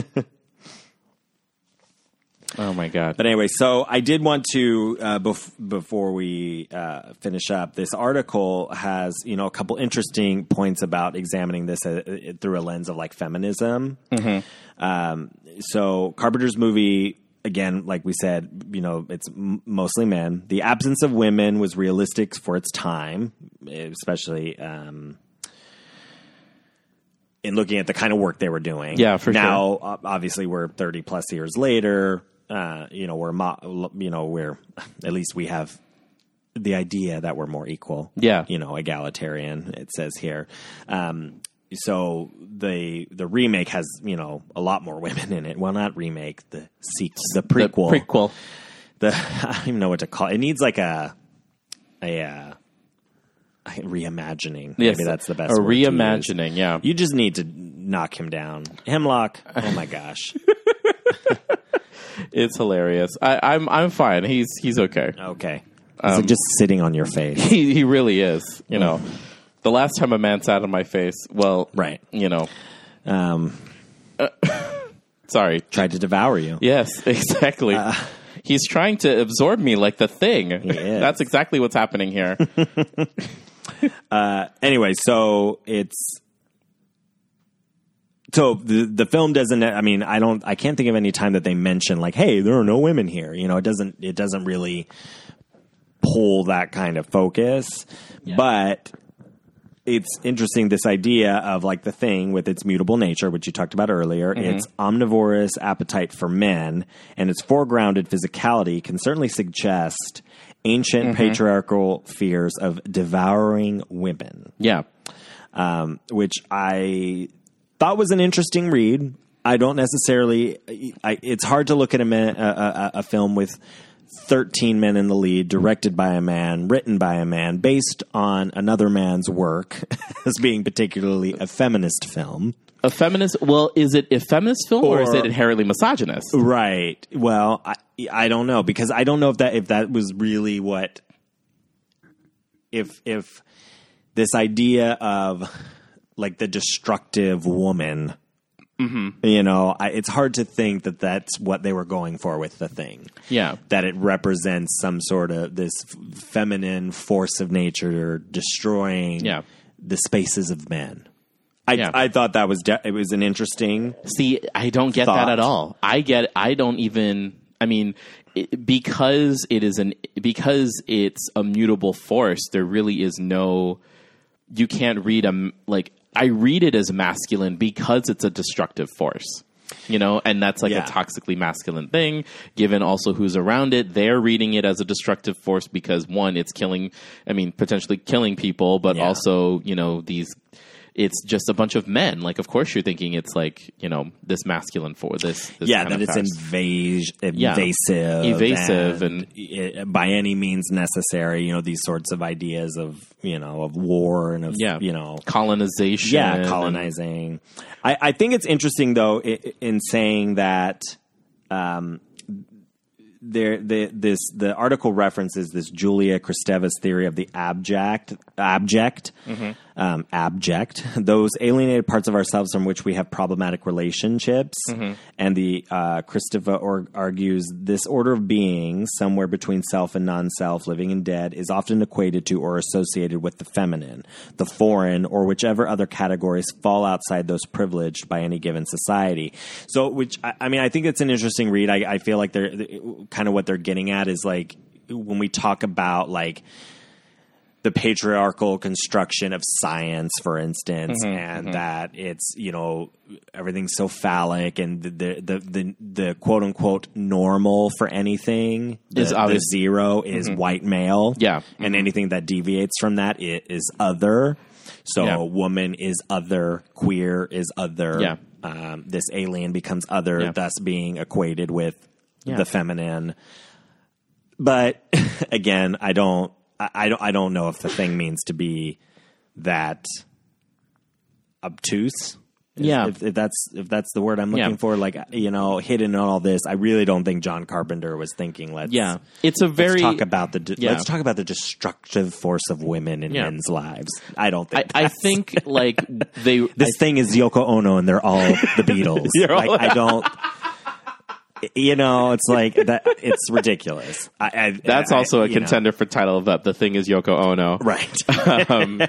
Oh my God. But anyway, so I did want to, uh, bef- before we uh, finish up, this article has, you know, a couple interesting points about examining this uh, through a lens of like feminism. Mm-hmm. Um, so Carpenter's movie, again, like we said, you know, it's m- mostly men. The absence of women was realistic for its time, especially um, in looking at the kind of work they were doing. Yeah, for now, sure. Now, obviously, we're thirty plus years later. Uh, you know, we're, mo- you know, we're, at least we have the idea that we're more equal. Yeah. You know, egalitarian, it says here. Um, so the, the remake has, you know, a lot more women in it. Well, not remake, the sequel, the prequel. The prequel. The, I don't even know what to call it. It needs like a, a, uh, reimagining. Yes, Maybe that's the best a word reimagining, yeah. You just need to knock him down. Hemlock, oh my gosh. It's hilarious. I, I'm I'm fine. He's he's okay. Okay. He's Um, like just sitting on your face. He he really is. You know, the last time a man sat on my face, well, Right. You know, Um, sorry. tried to devour you. Yes, exactly. Uh, He's trying to absorb me like the Thing. He is. That's exactly what's happening here. uh, anyway, so it's so the the film doesn't. I mean, I don't. I can't think of any time that they mention like, "Hey, there are no women here." You know, it doesn't. It doesn't really pull that kind of focus, Yeah. but. It's interesting, this idea of like the Thing with its mutable nature, which you talked about earlier. Mm-hmm. Its omnivorous appetite for men and its foregrounded physicality can certainly suggest ancient mm-hmm. patriarchal fears of devouring women. Yeah. Um, which I thought was an interesting read. I don't necessarily. I, it's hard to look at a, a, a, a film with thirteen men in the lead, directed by a man, written by a man, based on another man's work as being particularly a feminist film. A feminist? Well, is it a feminist film or, or is it inherently misogynist? Right. Well, I, I don't know, because I don't know if that if that was really what if if this idea of like the destructive woman. Mm-hmm. You know, I, it's hard to think that that's what they were going for with the Thing. Yeah. That it represents some sort of this f- feminine force of nature destroying yeah. the spaces of men. I, yeah. I thought that was de- it was an interesting. See, I don't get thought. that at all. I get. I don't even. I mean, it, because it is an because it's a mutable force. There really is no. You can't read a like. I read it as masculine because it's a destructive force, you know, and that's like yeah. a toxically masculine thing, given also who's around it. They're reading it as a destructive force because, one, it's killing, I mean, potentially killing people, but yeah. also, you know, these, it's just a bunch of men. Like, of course you're thinking it's like, you know, this masculine for this. this yeah, kind that of it's invas- yeah. invasive. Evasive and, and it, by any means necessary, you know, these sorts of ideas of, you know, of war and of, yeah. you know, colonization. Yeah, colonizing. I, I think it's interesting, though, in, in saying that um, there, the, this the article references this Julia Kristeva's theory of the abject, abject, mm-hmm. um, abject, those alienated parts of ourselves from which we have problematic relationships. Mm-hmm. And the uh, Kristeva or, argues this order of being, somewhere between self and non-self, living and dead, is often equated to or associated with the feminine, the foreign, or whichever other categories fall outside those privileged by any given society. So, which I, I mean, I think it's an interesting read. I, I feel like they're kind of what they're getting at is like when we talk about like the patriarchal construction of science, for instance, mm-hmm, and mm-hmm. that it's, you know, everything's so phallic and the the the, the, the quote unquote normal for anything the, is the zero is mm-hmm. white male, yeah, and mm-hmm. anything that deviates from that it is other. So yeah. woman is other, queer is other. Yeah. Um, this alien becomes other, yeah. thus being equated with yeah. the feminine. But again, I don't. I don't. I don't know if the Thing means to be that obtuse. Yeah, if, if that's if that's the word I'm looking yeah. for. Like, you know, hidden in all this. I really don't think John Carpenter was thinking. Let's yeah. It's a very let's talk about the yeah. let's talk about the destructive force of women in yeah. men's lives. I don't think. I, I think like they. This I, thing is Yoko Ono, and they're all the Beatles. Like, I don't. You know, it's like that. It's ridiculous. I, I, That's I, also a you contender know. for title of that. The Thing is Yoko Ono, right? um,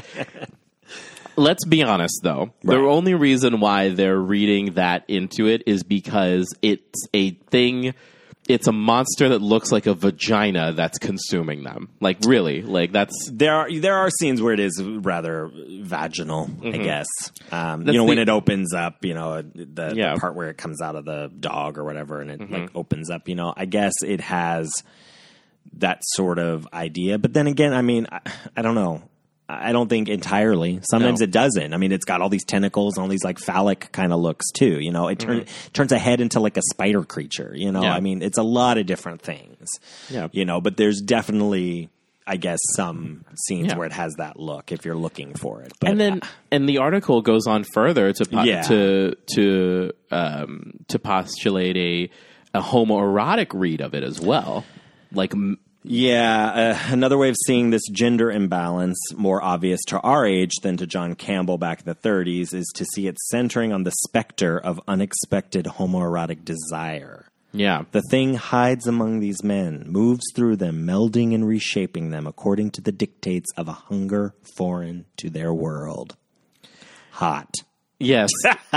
let's be honest, though. Right. The only reason why they're reading that into it is because it's a thing. It's a monster that looks like a vagina that's consuming them. Like, really, like that's there are there are scenes where it is rather vaginal. Mm-hmm. I guess um, you know the, when it opens up. You know the, yeah. the part where it comes out of the dog or whatever, and it mm-hmm. like opens up. You know, I guess it has that sort of idea. But then again, I mean, I, I don't know. I don't think entirely. Sometimes no. it doesn't. I mean, it's got all these tentacles and all these like phallic kind of looks too. You know, it turn, mm-hmm. turns a head into like a spider creature. You know, yeah. I mean, it's a lot of different things. Yeah. You know, but there's definitely, I guess, some scenes yeah. where it has that look if you're looking for it. But, and then, uh, and the article goes on further to po- yeah. to to um, to postulate a a homoerotic read of it as well, like. M- Yeah, uh, another way of seeing this gender imbalance, more obvious to our age than to John Campbell back in the thirties, is to see it centering on the specter of unexpected homoerotic desire. Yeah. The Thing hides among these men, moves through them, melding and reshaping them according to the dictates of a hunger foreign to their world. Hot. Yes.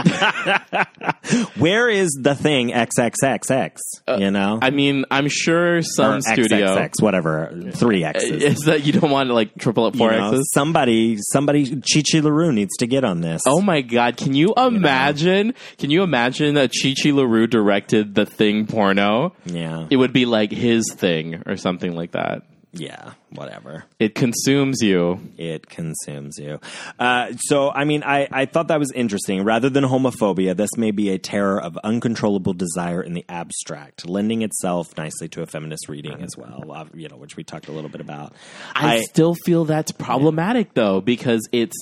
Where is the Thing triple X? Uh, you know? I mean, I'm sure some or studio... X X X, whatever, three X's. Is that you don't want to like triple up four you know, X's? Somebody, somebody, Chi Chi LaRue needs to get on this. Oh my God. Can you imagine, you know? can you imagine that Chi Chi LaRue directed the Thing porno? Yeah. It would be like his thing or something like that. yeah, whatever. It consumes you. It consumes you. Uh, so, I mean, I, I thought that was interesting. Rather than homophobia, this may be a terror of uncontrollable desire in the abstract, lending itself nicely to a feminist reading as well, uh, you know, which we talked a little bit about. I, I still feel that's problematic, yeah. though, because it's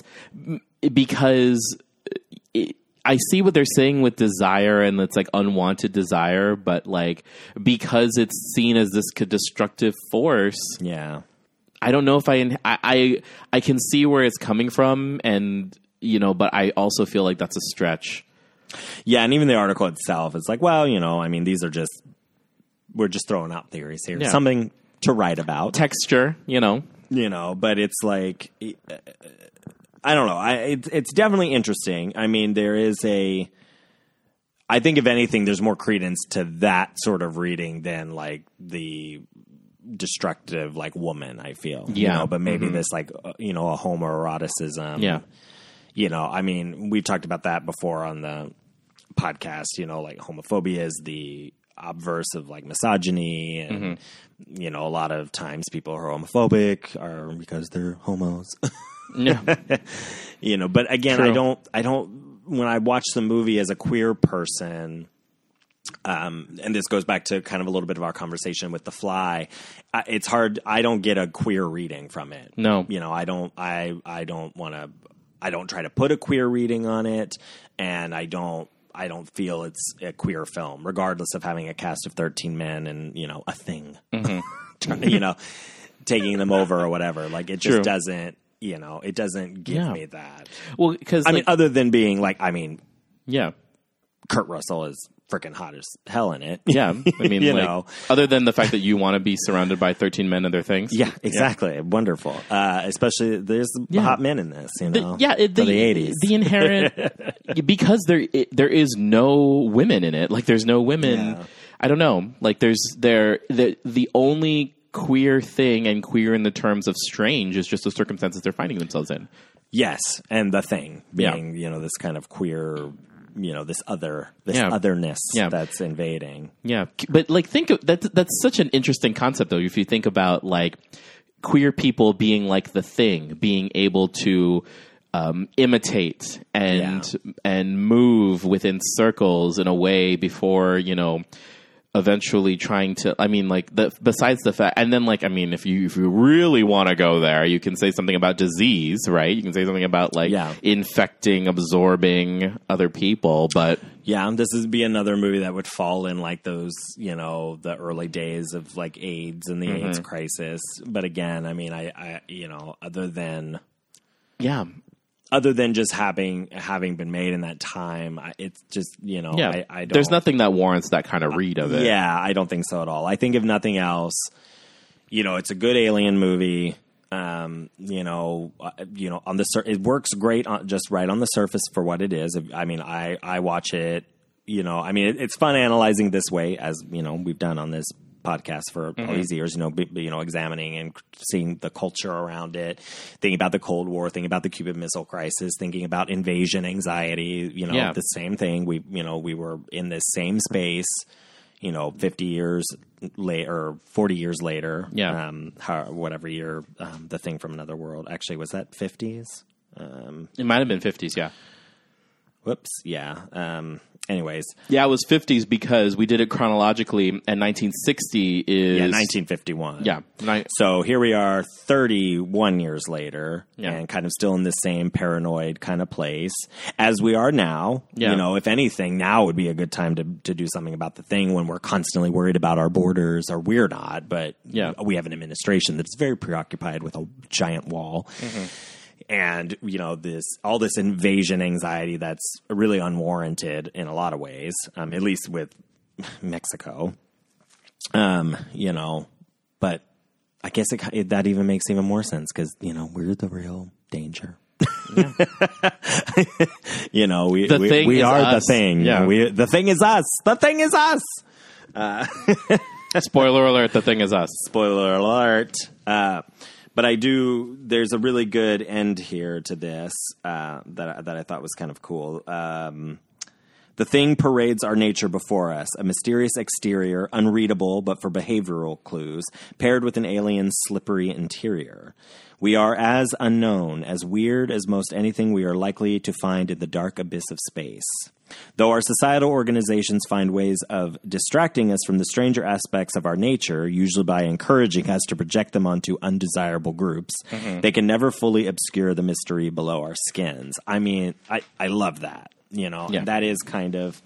because it, I see what they're saying with desire, and it's like unwanted desire, but like because it's seen as this destructive force. Yeah, I don't know if I, I I I can see where it's coming from, and you know, but I also feel like that's a stretch. Yeah, and even the article itself is like, well, you know, I mean, these are just we're just throwing out theories here, yeah. something to write about, texture, you know, you know, but it's like. Uh, I don't know. I, it, it's definitely interesting. I mean, there is a. I think, if anything, there's more credence to that sort of reading than like the destructive, like woman. I feel, yeah. You know, but maybe mm-hmm. this, like, uh, you know, a homoeroticism. Yeah. You know, I mean, we talked about that before on the podcast. You know, like homophobia is the obverse of like misogyny, and mm-hmm. you know, a lot of times people who are homophobic are because they're homos. Yeah. You know, but again, True. I don't, I don't, when I watch the movie as a queer person, um, and this goes back to kind of a little bit of our conversation with The Fly, uh, it's hard. I don't get a queer reading from it. No. You know, I don't, I, I don't want to, I don't try to put a queer reading on it, and I don't, I don't feel it's a queer film, regardless of having a cast of thirteen men and, you know, a thing, mm-hmm. you know, taking them over or whatever. Like, it just True. doesn't. You know, it doesn't give yeah. me that. Well, because I like, mean, other than being like, I mean, yeah, Kurt Russell is freaking hot as hell in it. Yeah, I mean, you like, know, other than the fact that you want to be surrounded by thirteen men and their things. Yeah, exactly. Yeah. Wonderful. Uh, especially there's yeah. hot men in this. You know, the, yeah, it, the, the eighties. The inherent because there it, there is no women in it. Like, there's no women. Yeah. I don't know. Like, there's there the the only queer thing, and queer in the terms of strange, is just the circumstances they're finding themselves in. Yes, and the thing being, yeah. you know, this kind of queer, you know, this other, this yeah. otherness yeah. that's invading. Yeah, but like, think of that. That's such an interesting concept, though. If you think about like queer people being like the thing, being able to um, imitate and yeah. and move within circles in a way before, you know, eventually trying to, I mean, like, the besides the fact, and then, like, I mean, if you if you really want to go there, you can say something about disease, right? You can say something about, like, yeah. infecting, absorbing other people, but yeah, this would be another movie that would fall in, like, those, you know, the early days of, like, AIDS and the mm-hmm. AIDS crisis. But again, I mean, I, I, you know, other than yeah. Other than just having having been made in that time, it's just, you know, yeah. I, I don't. There's nothing that warrants that kind of read of it. Yeah, I don't think so at all. I think if nothing else, you know, it's a good alien movie. Um, you know, uh, you know, on the sur- it works great on just right on the surface for what it is. I mean, I I watch it. You know, I mean, it, it's fun analyzing this way, as you know, we've done on this podcast for mm-hmm. all these years, you know, be, you know, examining and seeing the culture around it, thinking about the Cold War, thinking about the Cuban Missile Crisis, thinking about invasion anxiety, you know, yeah. the same thing. We, you know, we were in this same space, you know, fifty years later, forty years later, yeah, um, how, whatever year, um, the Thing from Another World. Actually, was that fifties? Um, it might have been fifties, yeah. Whoops, yeah. Um, anyways. Yeah, it was fifties because we did it chronologically, and nineteen sixty is... Yeah, nineteen fifty-one. Yeah. Ni- so here we are thirty-one years later, yeah. and kind of still in the same paranoid kind of place as we are now. Yeah. You know, if anything, now would be a good time to, to do something about the Thing when we're constantly worried about our borders, or we're not, but yeah. we have an administration that's very preoccupied with a giant wall. Mm-hmm. And, you know, this all this invasion anxiety that's really unwarranted in a lot of ways, um, at least with Mexico, um, you know, but I guess it, it, that even makes even more sense because, you know, we're the real danger. Yeah. You know, we the we, thing we is are us. the Thing. Yeah. We, the Thing is us. The Thing is us. Uh, Spoiler alert, the Thing is us. Spoiler alert. Uh, But I do. There's a really good end here to this uh, that that I thought was kind of cool. Um, The thing parades our nature before us, a mysterious exterior, unreadable but for behavioral clues, paired with an alien slippery interior. We are as unknown, as weird as most anything we are likely to find in the dark abyss of space. Though our societal organizations find ways of distracting us from the stranger aspects of our nature, usually by encouraging us to project them onto undesirable groups, mm-hmm. they can never fully obscure the mystery below our skins. I mean, I, I love that. You know, yeah. that is kind of,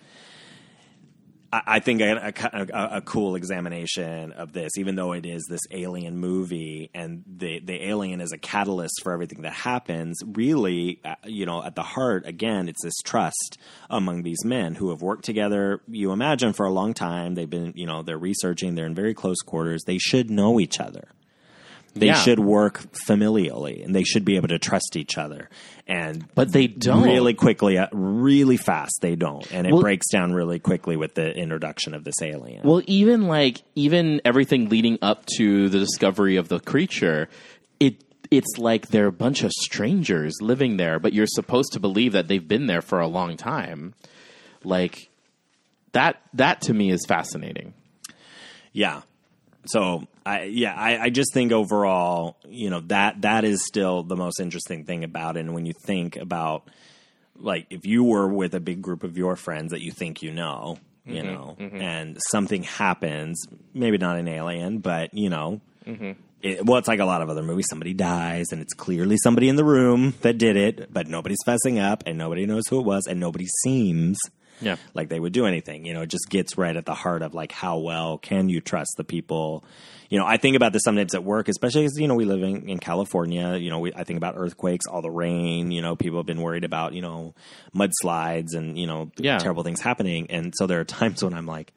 I, I think, a, a, a cool examination of this, even though it is this alien movie and the, the alien is a catalyst for everything that happens. Really, uh, you know, at the heart, again, it's this trust among these men who have worked together, you imagine, for a long time. They've been, you know, they're researching, they're in very close quarters. They should know each other. They yeah. should work familially, and they should be able to trust each other. And but they don't. Really quickly, uh, really fast, they don't. And it well, breaks down really quickly with the introduction of this alien. Well, even like even everything leading up to the discovery of the creature, it it's like they're a bunch of strangers living there, but you're supposed to believe that they've been there for a long time. Like that that to me is fascinating. Yeah. So, I, yeah, I, I just think overall, you know, that that is still the most interesting thing about it. And when you think about, like, if you were with a big group of your friends that you think you know, you mm-hmm, know, mm-hmm. and something happens, maybe not an alien, but, you know, mm-hmm. it, well, it's like a lot of other movies. Somebody dies, and it's clearly somebody in the room that did it, but nobody's fessing up, and nobody knows who it was, and nobody seems Yeah. like they would do anything. You know, it just gets right at the heart of, like, how well can you trust the people? You know, I think about this sometimes at work, especially because, you know, we live in, in California. You know, we, I think about earthquakes, all the rain. You know, people have been worried about, you know, mudslides and, you know, yeah. terrible things happening. And so there are times when I'm like,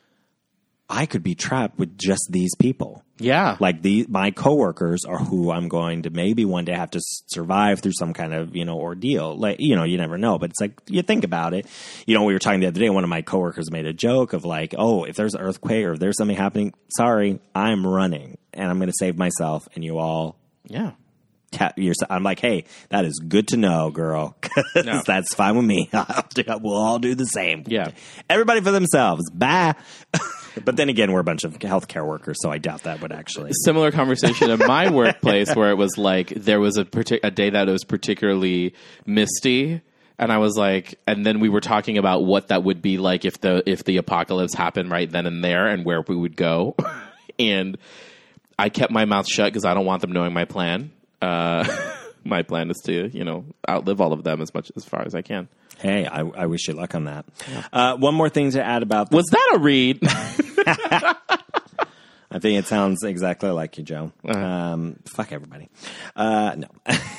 I could be trapped with just these people. Yeah. Like the, my coworkers are who I'm going to maybe one day have to survive through some kind of, you know, ordeal. Like, you know, you never know, but it's like, you think about it. You know, we were talking the other day, one of my coworkers made a joke of like, oh, if there's an earthquake or if there's something happening, sorry, I'm running and I'm going to save myself and you all. Yeah. Tap yourself. I'm like, hey, that is good to know, girl. No. That's fine with me. We'll all do the same. Yeah. Everybody for themselves. Bye. But then again, we're a bunch of healthcare workers, so I doubt that would actually. Similar conversation in my workplace where it was like there was a, partic- a day that it was particularly misty. And I was like, and then we were talking about what that would be like if the if the apocalypse happened right then and there and where we would go. And I kept my mouth shut because I don't want them knowing my plan. Uh, my plan is to, you know, outlive all of them as much as far as I can. Hey, I, I wish you luck on that. Yeah. Uh, one more thing to add about... Was that a read? I think it sounds exactly like you, Joe. Uh-huh. Um, fuck everybody. Uh, no.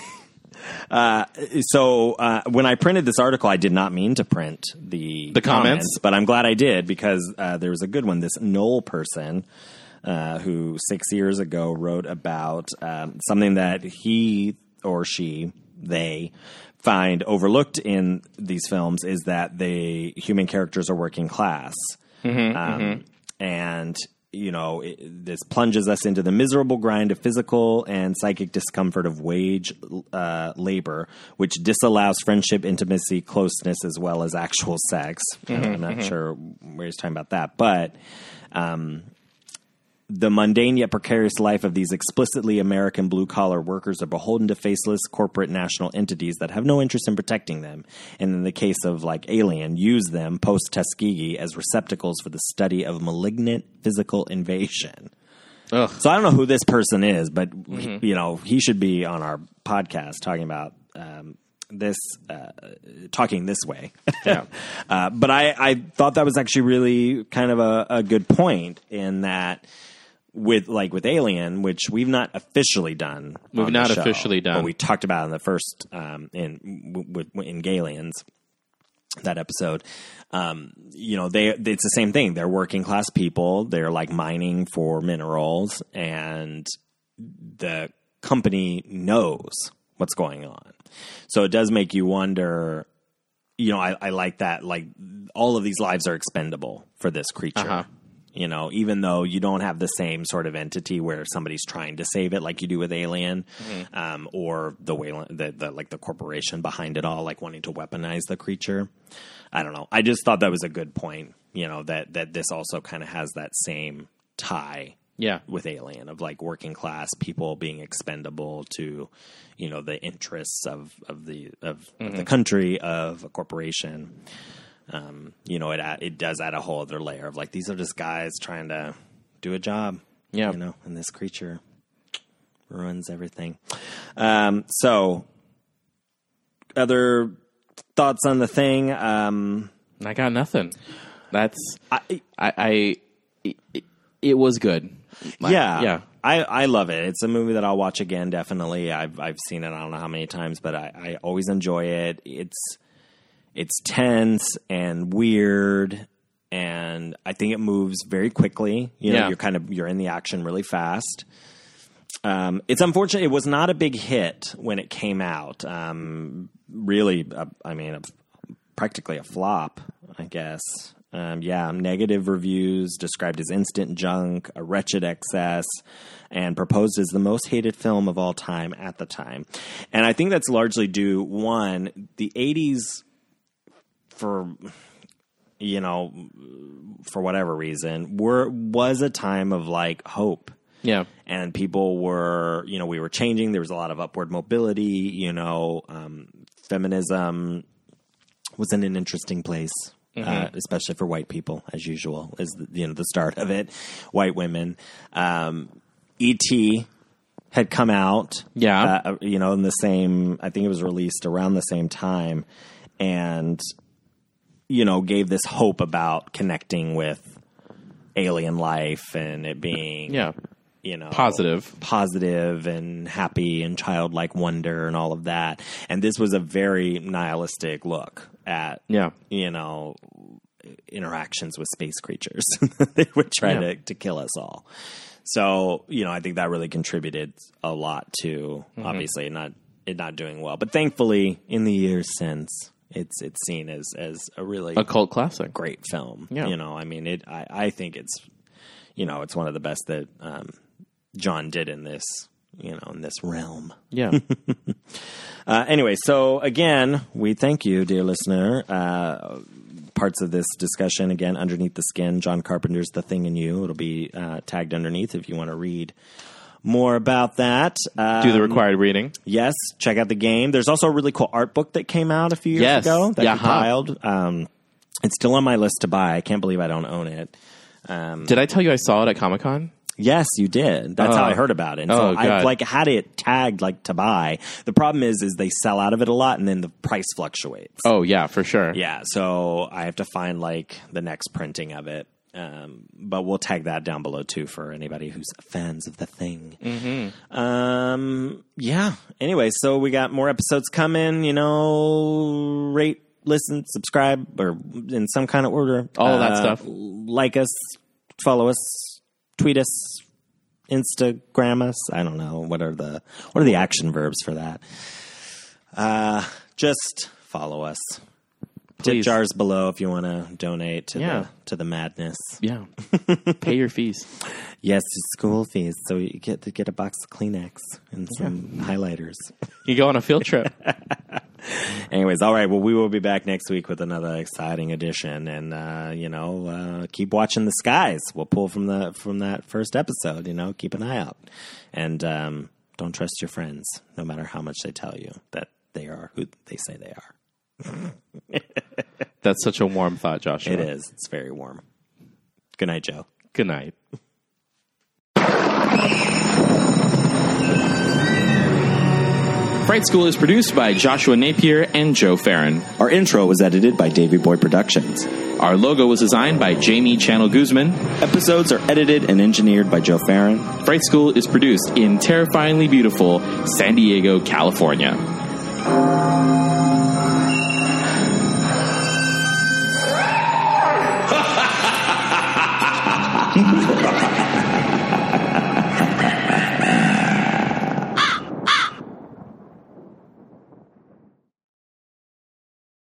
uh, so uh, when I printed this article, I did not mean to print the, the comments, comments, but I'm glad I did because uh, there was a good one. This Knoll person uh, who six years ago wrote about um, something that he or she, they... find overlooked in these films is that the human characters are working class. Mm-hmm, um, mm-hmm. And, you know, it, this plunges us into the miserable grind of physical and psychic discomfort of wage uh, labor, which disallows friendship, intimacy, closeness, as well as actual sex. Mm-hmm, I'm not mm-hmm. sure where he's talking about that. But... Um, the mundane yet precarious life of these explicitly American blue-collar workers are beholden to faceless corporate national entities that have no interest in protecting them, and in the case of, like, Alien, use them, post-Tuskegee, as receptacles for the study of malignant physical invasion. Ugh. So I don't know who this person is, but, mm-hmm. you know, he should be on our podcast talking about um, this, uh, talking this way. Yeah. uh, but I, I thought that was actually really kind of a, a good point in that... With like with Alien, which we've not officially done, we've on not the show, officially done, but we talked about in the first um, in with in Galians that episode. Um, you know, they it's the same thing. They're working class people. They're like mining for minerals, and the company knows what's going on. So it does make you wonder. You know, I, I like that. Like all of these lives are expendable for this creature. Uh-huh. You know, even though you don't have the same sort of entity where somebody's trying to save it like you do with Alien, mm-hmm. um, or the, Wayland, the the like the corporation behind it all, like wanting to weaponize the creature. I don't know. I just thought that was a good point. You know, that that this also kind of has that same tie. Yeah. With Alien, of like working class people being expendable to, you know, the interests of of the of, mm-hmm. of the country, of a corporation. Um, you know, it it does add a whole other layer of like, these are just guys trying to do a job. Yeah. You know, and this creature ruins everything. Um, so, other thoughts on the thing? Um, I got nothing. That's I I, I it, it was good. Yeah, yeah. I, I love it. It's a movie that I'll watch again. Definitely, I've I've seen it. I don't know how many times, but I, I always enjoy it. It's it's tense and weird, and I think it moves very quickly. You know, yeah. you're kind of you're in the action really fast. Um, it's unfortunate. It was not a big hit when it came out. Um, really, uh, I mean, a, practically a flop, I guess. Um, yeah, negative reviews, described as instant junk, a wretched excess, and proposed as the most hated film of all time at the time. And I think that's largely due, one, the eighties, for, you know, for whatever reason, were was a time of, like, hope. Yeah. And people were, you know, we were changing. There was a lot of upward mobility, you know, um, feminism was in an interesting place. Mm-hmm. Uh, especially for white people, as usual, is the, you know the start of it. White women, um, E T had come out, yeah, uh, you know, in the same. I think it was released around the same time, and you know, gave this hope about connecting with alien life and it being, yeah, you know, positive, positive and happy and childlike wonder and all of that. And this was a very nihilistic look at, yeah, you know, interactions with space creatures. They would try yeah. to, to kill us all. So, you know, I think that really contributed a lot to mm-hmm. obviously not it not doing well. But thankfully, in the years since, it's it's seen as as a really a cult classic, great film. Yeah. You know, I mean, it. I, I think it's, you know, it's one of the best that um, John did in this, you know, in this realm. Yeah. uh, anyway, so again, we thank you, dear listener. Uh, parts of this discussion, again, Underneath the Skin, John Carpenter's The Thing in You. It'll be uh, tagged underneath if you want to read more about that. Um, Do the required reading. Yes. Check out the game. There's also a really cool art book that came out a few years yes. ago that yeah, compiled. Um, it's still on my list to buy. I can't believe I don't own it. Um, Did I tell you I saw it at Comic-Con? Yes, you did. That's oh. how I heard about it. And oh, so I God. like had it tagged like to buy. The problem is, is they sell out of it a lot, and then the price fluctuates. Oh yeah, for sure. Yeah, so I have to find like the next printing of it. Um, but we'll tag that down below too for anybody who's fans of The Thing. Mm-hmm. Um, yeah. Anyway, so we got more episodes coming. You know, rate, listen, subscribe, or in some kind of order. All of that uh, stuff. Like us, follow us. Tweet us, Instagram us. I don't know. What are the what are the action verbs for that? Uh, just follow us. Tip Please. jars below if you want to donate to Yeah. the to the madness. Yeah. Pay your fees. Yes, it's school fees. So you get to get a box of Kleenex and some yeah. highlighters. You go on a field trip. Anyways, all right. Well, we will be back next week with another exciting edition, and uh, you know, uh, keep watching the skies. We'll pull from the from that first episode. You know, keep an eye out, and um, don't trust your friends, no matter how much they tell you that they are who they say they are. That's such a warm thought, Joshua. It is. It's very warm. Good night, Joe. Good night. Fright School is produced by Joshua Napier and Joe Farron. Our intro was edited by Davey Boy Productions. Our logo was designed by Jamie Channel Guzman. Episodes are edited and engineered by Joe Farron. Fright School is produced in terrifyingly beautiful San Diego, California.